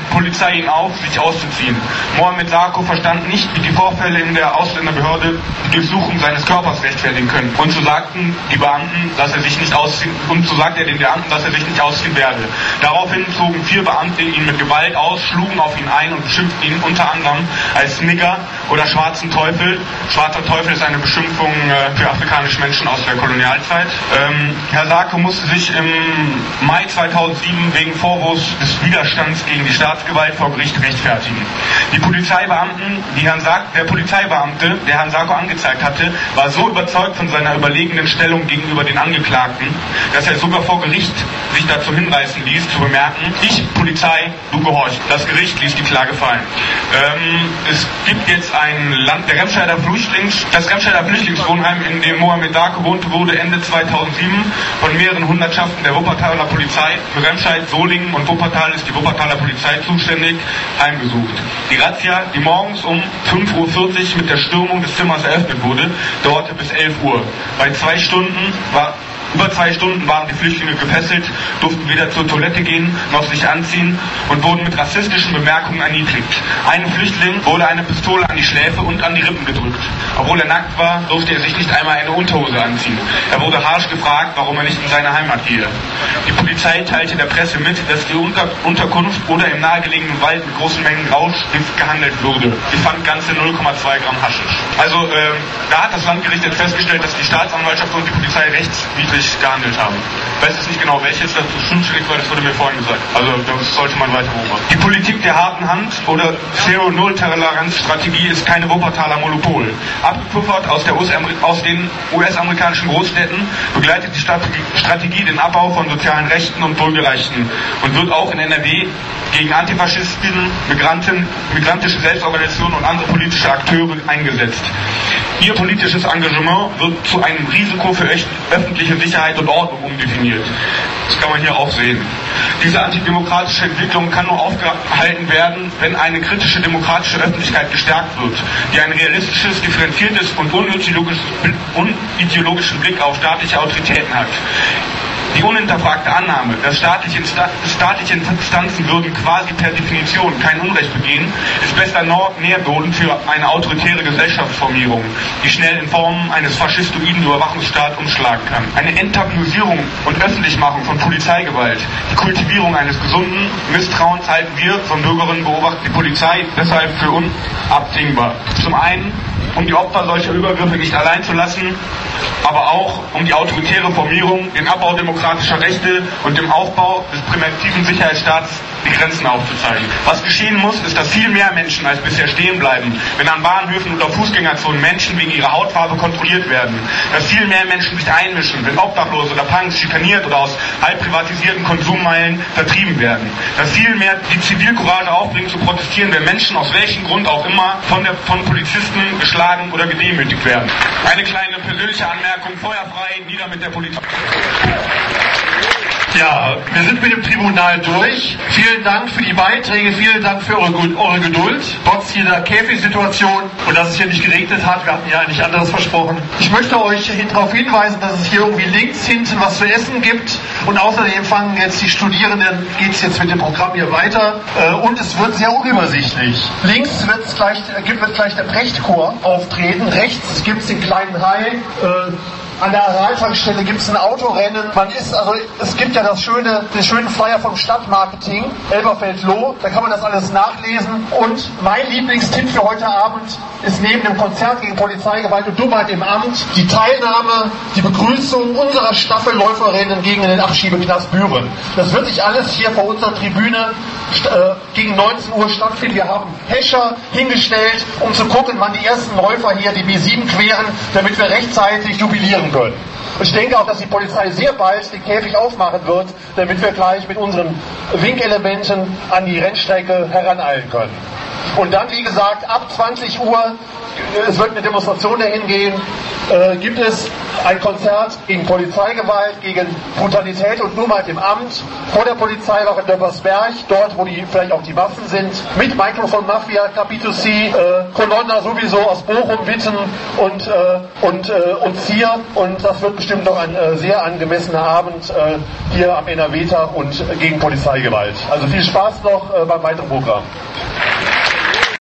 S10: Polizei ihn auf, sich auszuziehen. Mohamed Sako verstand nicht, wie die Vorfälle in der Ausländerbehörde die Durchsuchung seines Körpers rechtfertigen können. Und so sagten die Beamten, dass er sich nicht ausziehen, und so sagte er den Beamten, dass er sich nicht ausziehen werde. Daraufhin zogen vier Beamte ihn mit Gewalt aus, schlugen auf ihn ein und beschimpften ihn unter anderem als Nigger oder schwarzen Teufel. Schwarzer Teufel ist eine Beschimpfung äh, für afrikanische Menschen aus der Kolonialzeit. Ähm, Herr Sako musste sich im Mai zweitausendsieben wegen Vorwurfs des Widerstands gegen die Staatsgewalt vor Gericht rechtfertigen. Die Polizeibeamten, die Herrn Sako, der Polizeibeamte, der Herrn Sako angezeigt hatte, war so überzeugt von seiner überlegenen Stellung gegenüber den Angeklagten, dass er sogar vor Gericht sich dazu hinreißen ließ, zu bemerken, ich, Polizei, du gehorchst. Das Gericht ließ die Klage fallen. Ähm, es gibt jetzt ein Land, der Remscheider Flüchtlings, das Remscheider Flüchtlingswohnheim, in dem Mohamed Sako wohnte, wurde Ende zweitausendsieben von mehreren Hundertschaften der Wuppertaler Polizei, für Remscheid, Solingen und Wuppertal ist die Wuppertaler Polizei zuständig, heimgesucht. Die Razzia, die morgens um fünf Uhr vierzig mit der Stürmung des Zimmers eröffnet wurde, dauerte bis elf Uhr. Bei zwei Stunden war Über zwei Stunden waren die Flüchtlinge gefesselt, durften weder zur Toilette gehen noch sich anziehen und wurden mit rassistischen Bemerkungen erniedrigt. Einem Flüchtling wurde eine Pistole an die Schläfe und an die Rippen gedrückt. Obwohl er nackt war, durfte er sich nicht einmal eine Unterhose anziehen. Er wurde harsch gefragt, warum er nicht in seine Heimat gehe. Die Polizei teilte der Presse mit, dass die Unter- Unterkunft oder im nahegelegenen Wald mit großen Mengen Rauschgift gehandelt würde. Sie fand ganze null Komma zwei Gramm Haschisch. Also äh, da hat das Landgericht jetzt festgestellt, dass die Staatsanwaltschaft und die Polizei rechtswidrig gehandelt haben. Ich weiß jetzt nicht genau, welches das stimmt, weil das wurde mir vorhin gesagt. Also das sollte man weiter beobachten. Die Politik der harten Hand oder Zero-Null-Toleranz-Strategie ist keine Wuppertaler Monopol. Abgepuffert aus, der U S-Amer- aus den U S-amerikanischen Großstädten begleitet die Strategie den Abbau von sozialen Rechten und Bürgerrechten und wird auch in N R W gegen Antifaschisten, Migranten, migrantische Selbstorganisationen und andere politische Akteure eingesetzt. Ihr politisches Engagement wird zu einem Risiko für öffentliche Sicherheit und Ordnung umdefiniert. Das kann man hier auch sehen. Diese antidemokratische Entwicklung kann nur aufgehalten werden, wenn eine kritische demokratische Öffentlichkeit gestärkt wird, die ein realistisches, differenziertes und unideologisches, unideologischen Blick auf staatliche Autoritäten hat. Die unhinterfragte Annahme, dass staatliche, Insta- staatliche Instanzen würden quasi per Definition kein Unrecht begehen, ist bester Nährboden für eine autoritäre Gesellschaftsformierung, die schnell in Form eines faschistoiden Überwachungsstaats umschlagen kann. Eine Enttabuisierung und Öffentlichmachung von Polizeigewalt, die Kultivierung eines gesunden Misstrauens halten wir von Bürgerinnen beobachten die Polizei deshalb für unabdingbar. Zum einen, um die Opfer solcher Übergriffe nicht allein zu lassen, aber auch um die autoritäre Formierung, den Abbau demokratischer Rechte und dem Aufbau des primitiven Sicherheitsstaats die Grenzen aufzuzeigen. Was geschehen muss, ist, dass viel mehr Menschen als bisher stehen bleiben, wenn an Bahnhöfen oder Fußgängerzonen Menschen wegen ihrer Hautfarbe kontrolliert werden. Dass viel mehr Menschen sich einmischen, wenn Obdachlose oder Punks schikaniert oder aus halb privatisierten Konsummeilen vertrieben werden. Dass viel mehr die Zivilcourage aufbringen zu protestieren, wenn Menschen aus welchem Grund auch immer von, der, von Polizisten geschlagen oder gedemütigt werden. Eine kleine persönliche Anmerkung, feuerfrei, nieder mit der Polizei.
S2: Ja, wir sind mit dem Tribunal durch. Vielen Dank für die Beiträge, vielen Dank für eure, eure Geduld, trotz dieser Käfigsituation und dass es hier nicht geregnet hat. Wir hatten ja eigentlich anderes versprochen. Ich möchte euch darauf hinweisen, dass es hier irgendwie links hinten was zu essen gibt und außerdem fangen jetzt die Studierenden, geht es jetzt mit dem Programm hier weiter und es wird sehr unübersichtlich. Links wird's gleich, wird gleich der Brechtchor auftreten, rechts gibt es den kleinen Hai, äh, an der Araltankstelle gibt es ein Autorennen. Man ist, also es gibt ja das schöne, den schönen Flyer vom Stadtmarketing, Elberfeld-Loh, da kann man das alles nachlesen. Und mein Lieblingstipp für heute Abend ist neben dem Konzert gegen Polizeigewalt und Dummheit im Amt die Teilnahme, die Begrüßung unserer Staffelläuferinnen gegen den Abschiebeknast Büren. Das wird sich alles hier vor unserer Tribüne äh, gegen neunzehn Uhr stattfinden. Wir haben Häscher hingestellt, um zu gucken, wann die ersten Läufer hier die B sieben queren, damit wir rechtzeitig jubilieren können. Ich denke auch, dass die Polizei sehr bald den Käfig aufmachen wird, damit wir gleich mit unseren Winkelementen an die Rennstrecke heraneilen können. Und dann, wie gesagt, ab zwanzig Uhr es wird eine Demonstration dahin gehen. Äh, gibt es ein Konzert gegen Polizeigewalt, gegen Brutalität und Dummheit im Amt, vor der Polizeiwache in Döppersberg, dort, wo die vielleicht auch die Waffen sind, mit Microphone Mafia, K P zwei C, äh, Colonna sowieso aus Bochum, Witten und, äh, und, äh, und Zier. Und das wird bestimmt noch ein äh, sehr angemessener Abend äh, hier am N R W-Tag und äh, gegen Polizeigewalt. Also viel Spaß noch äh, beim weiteren Programm.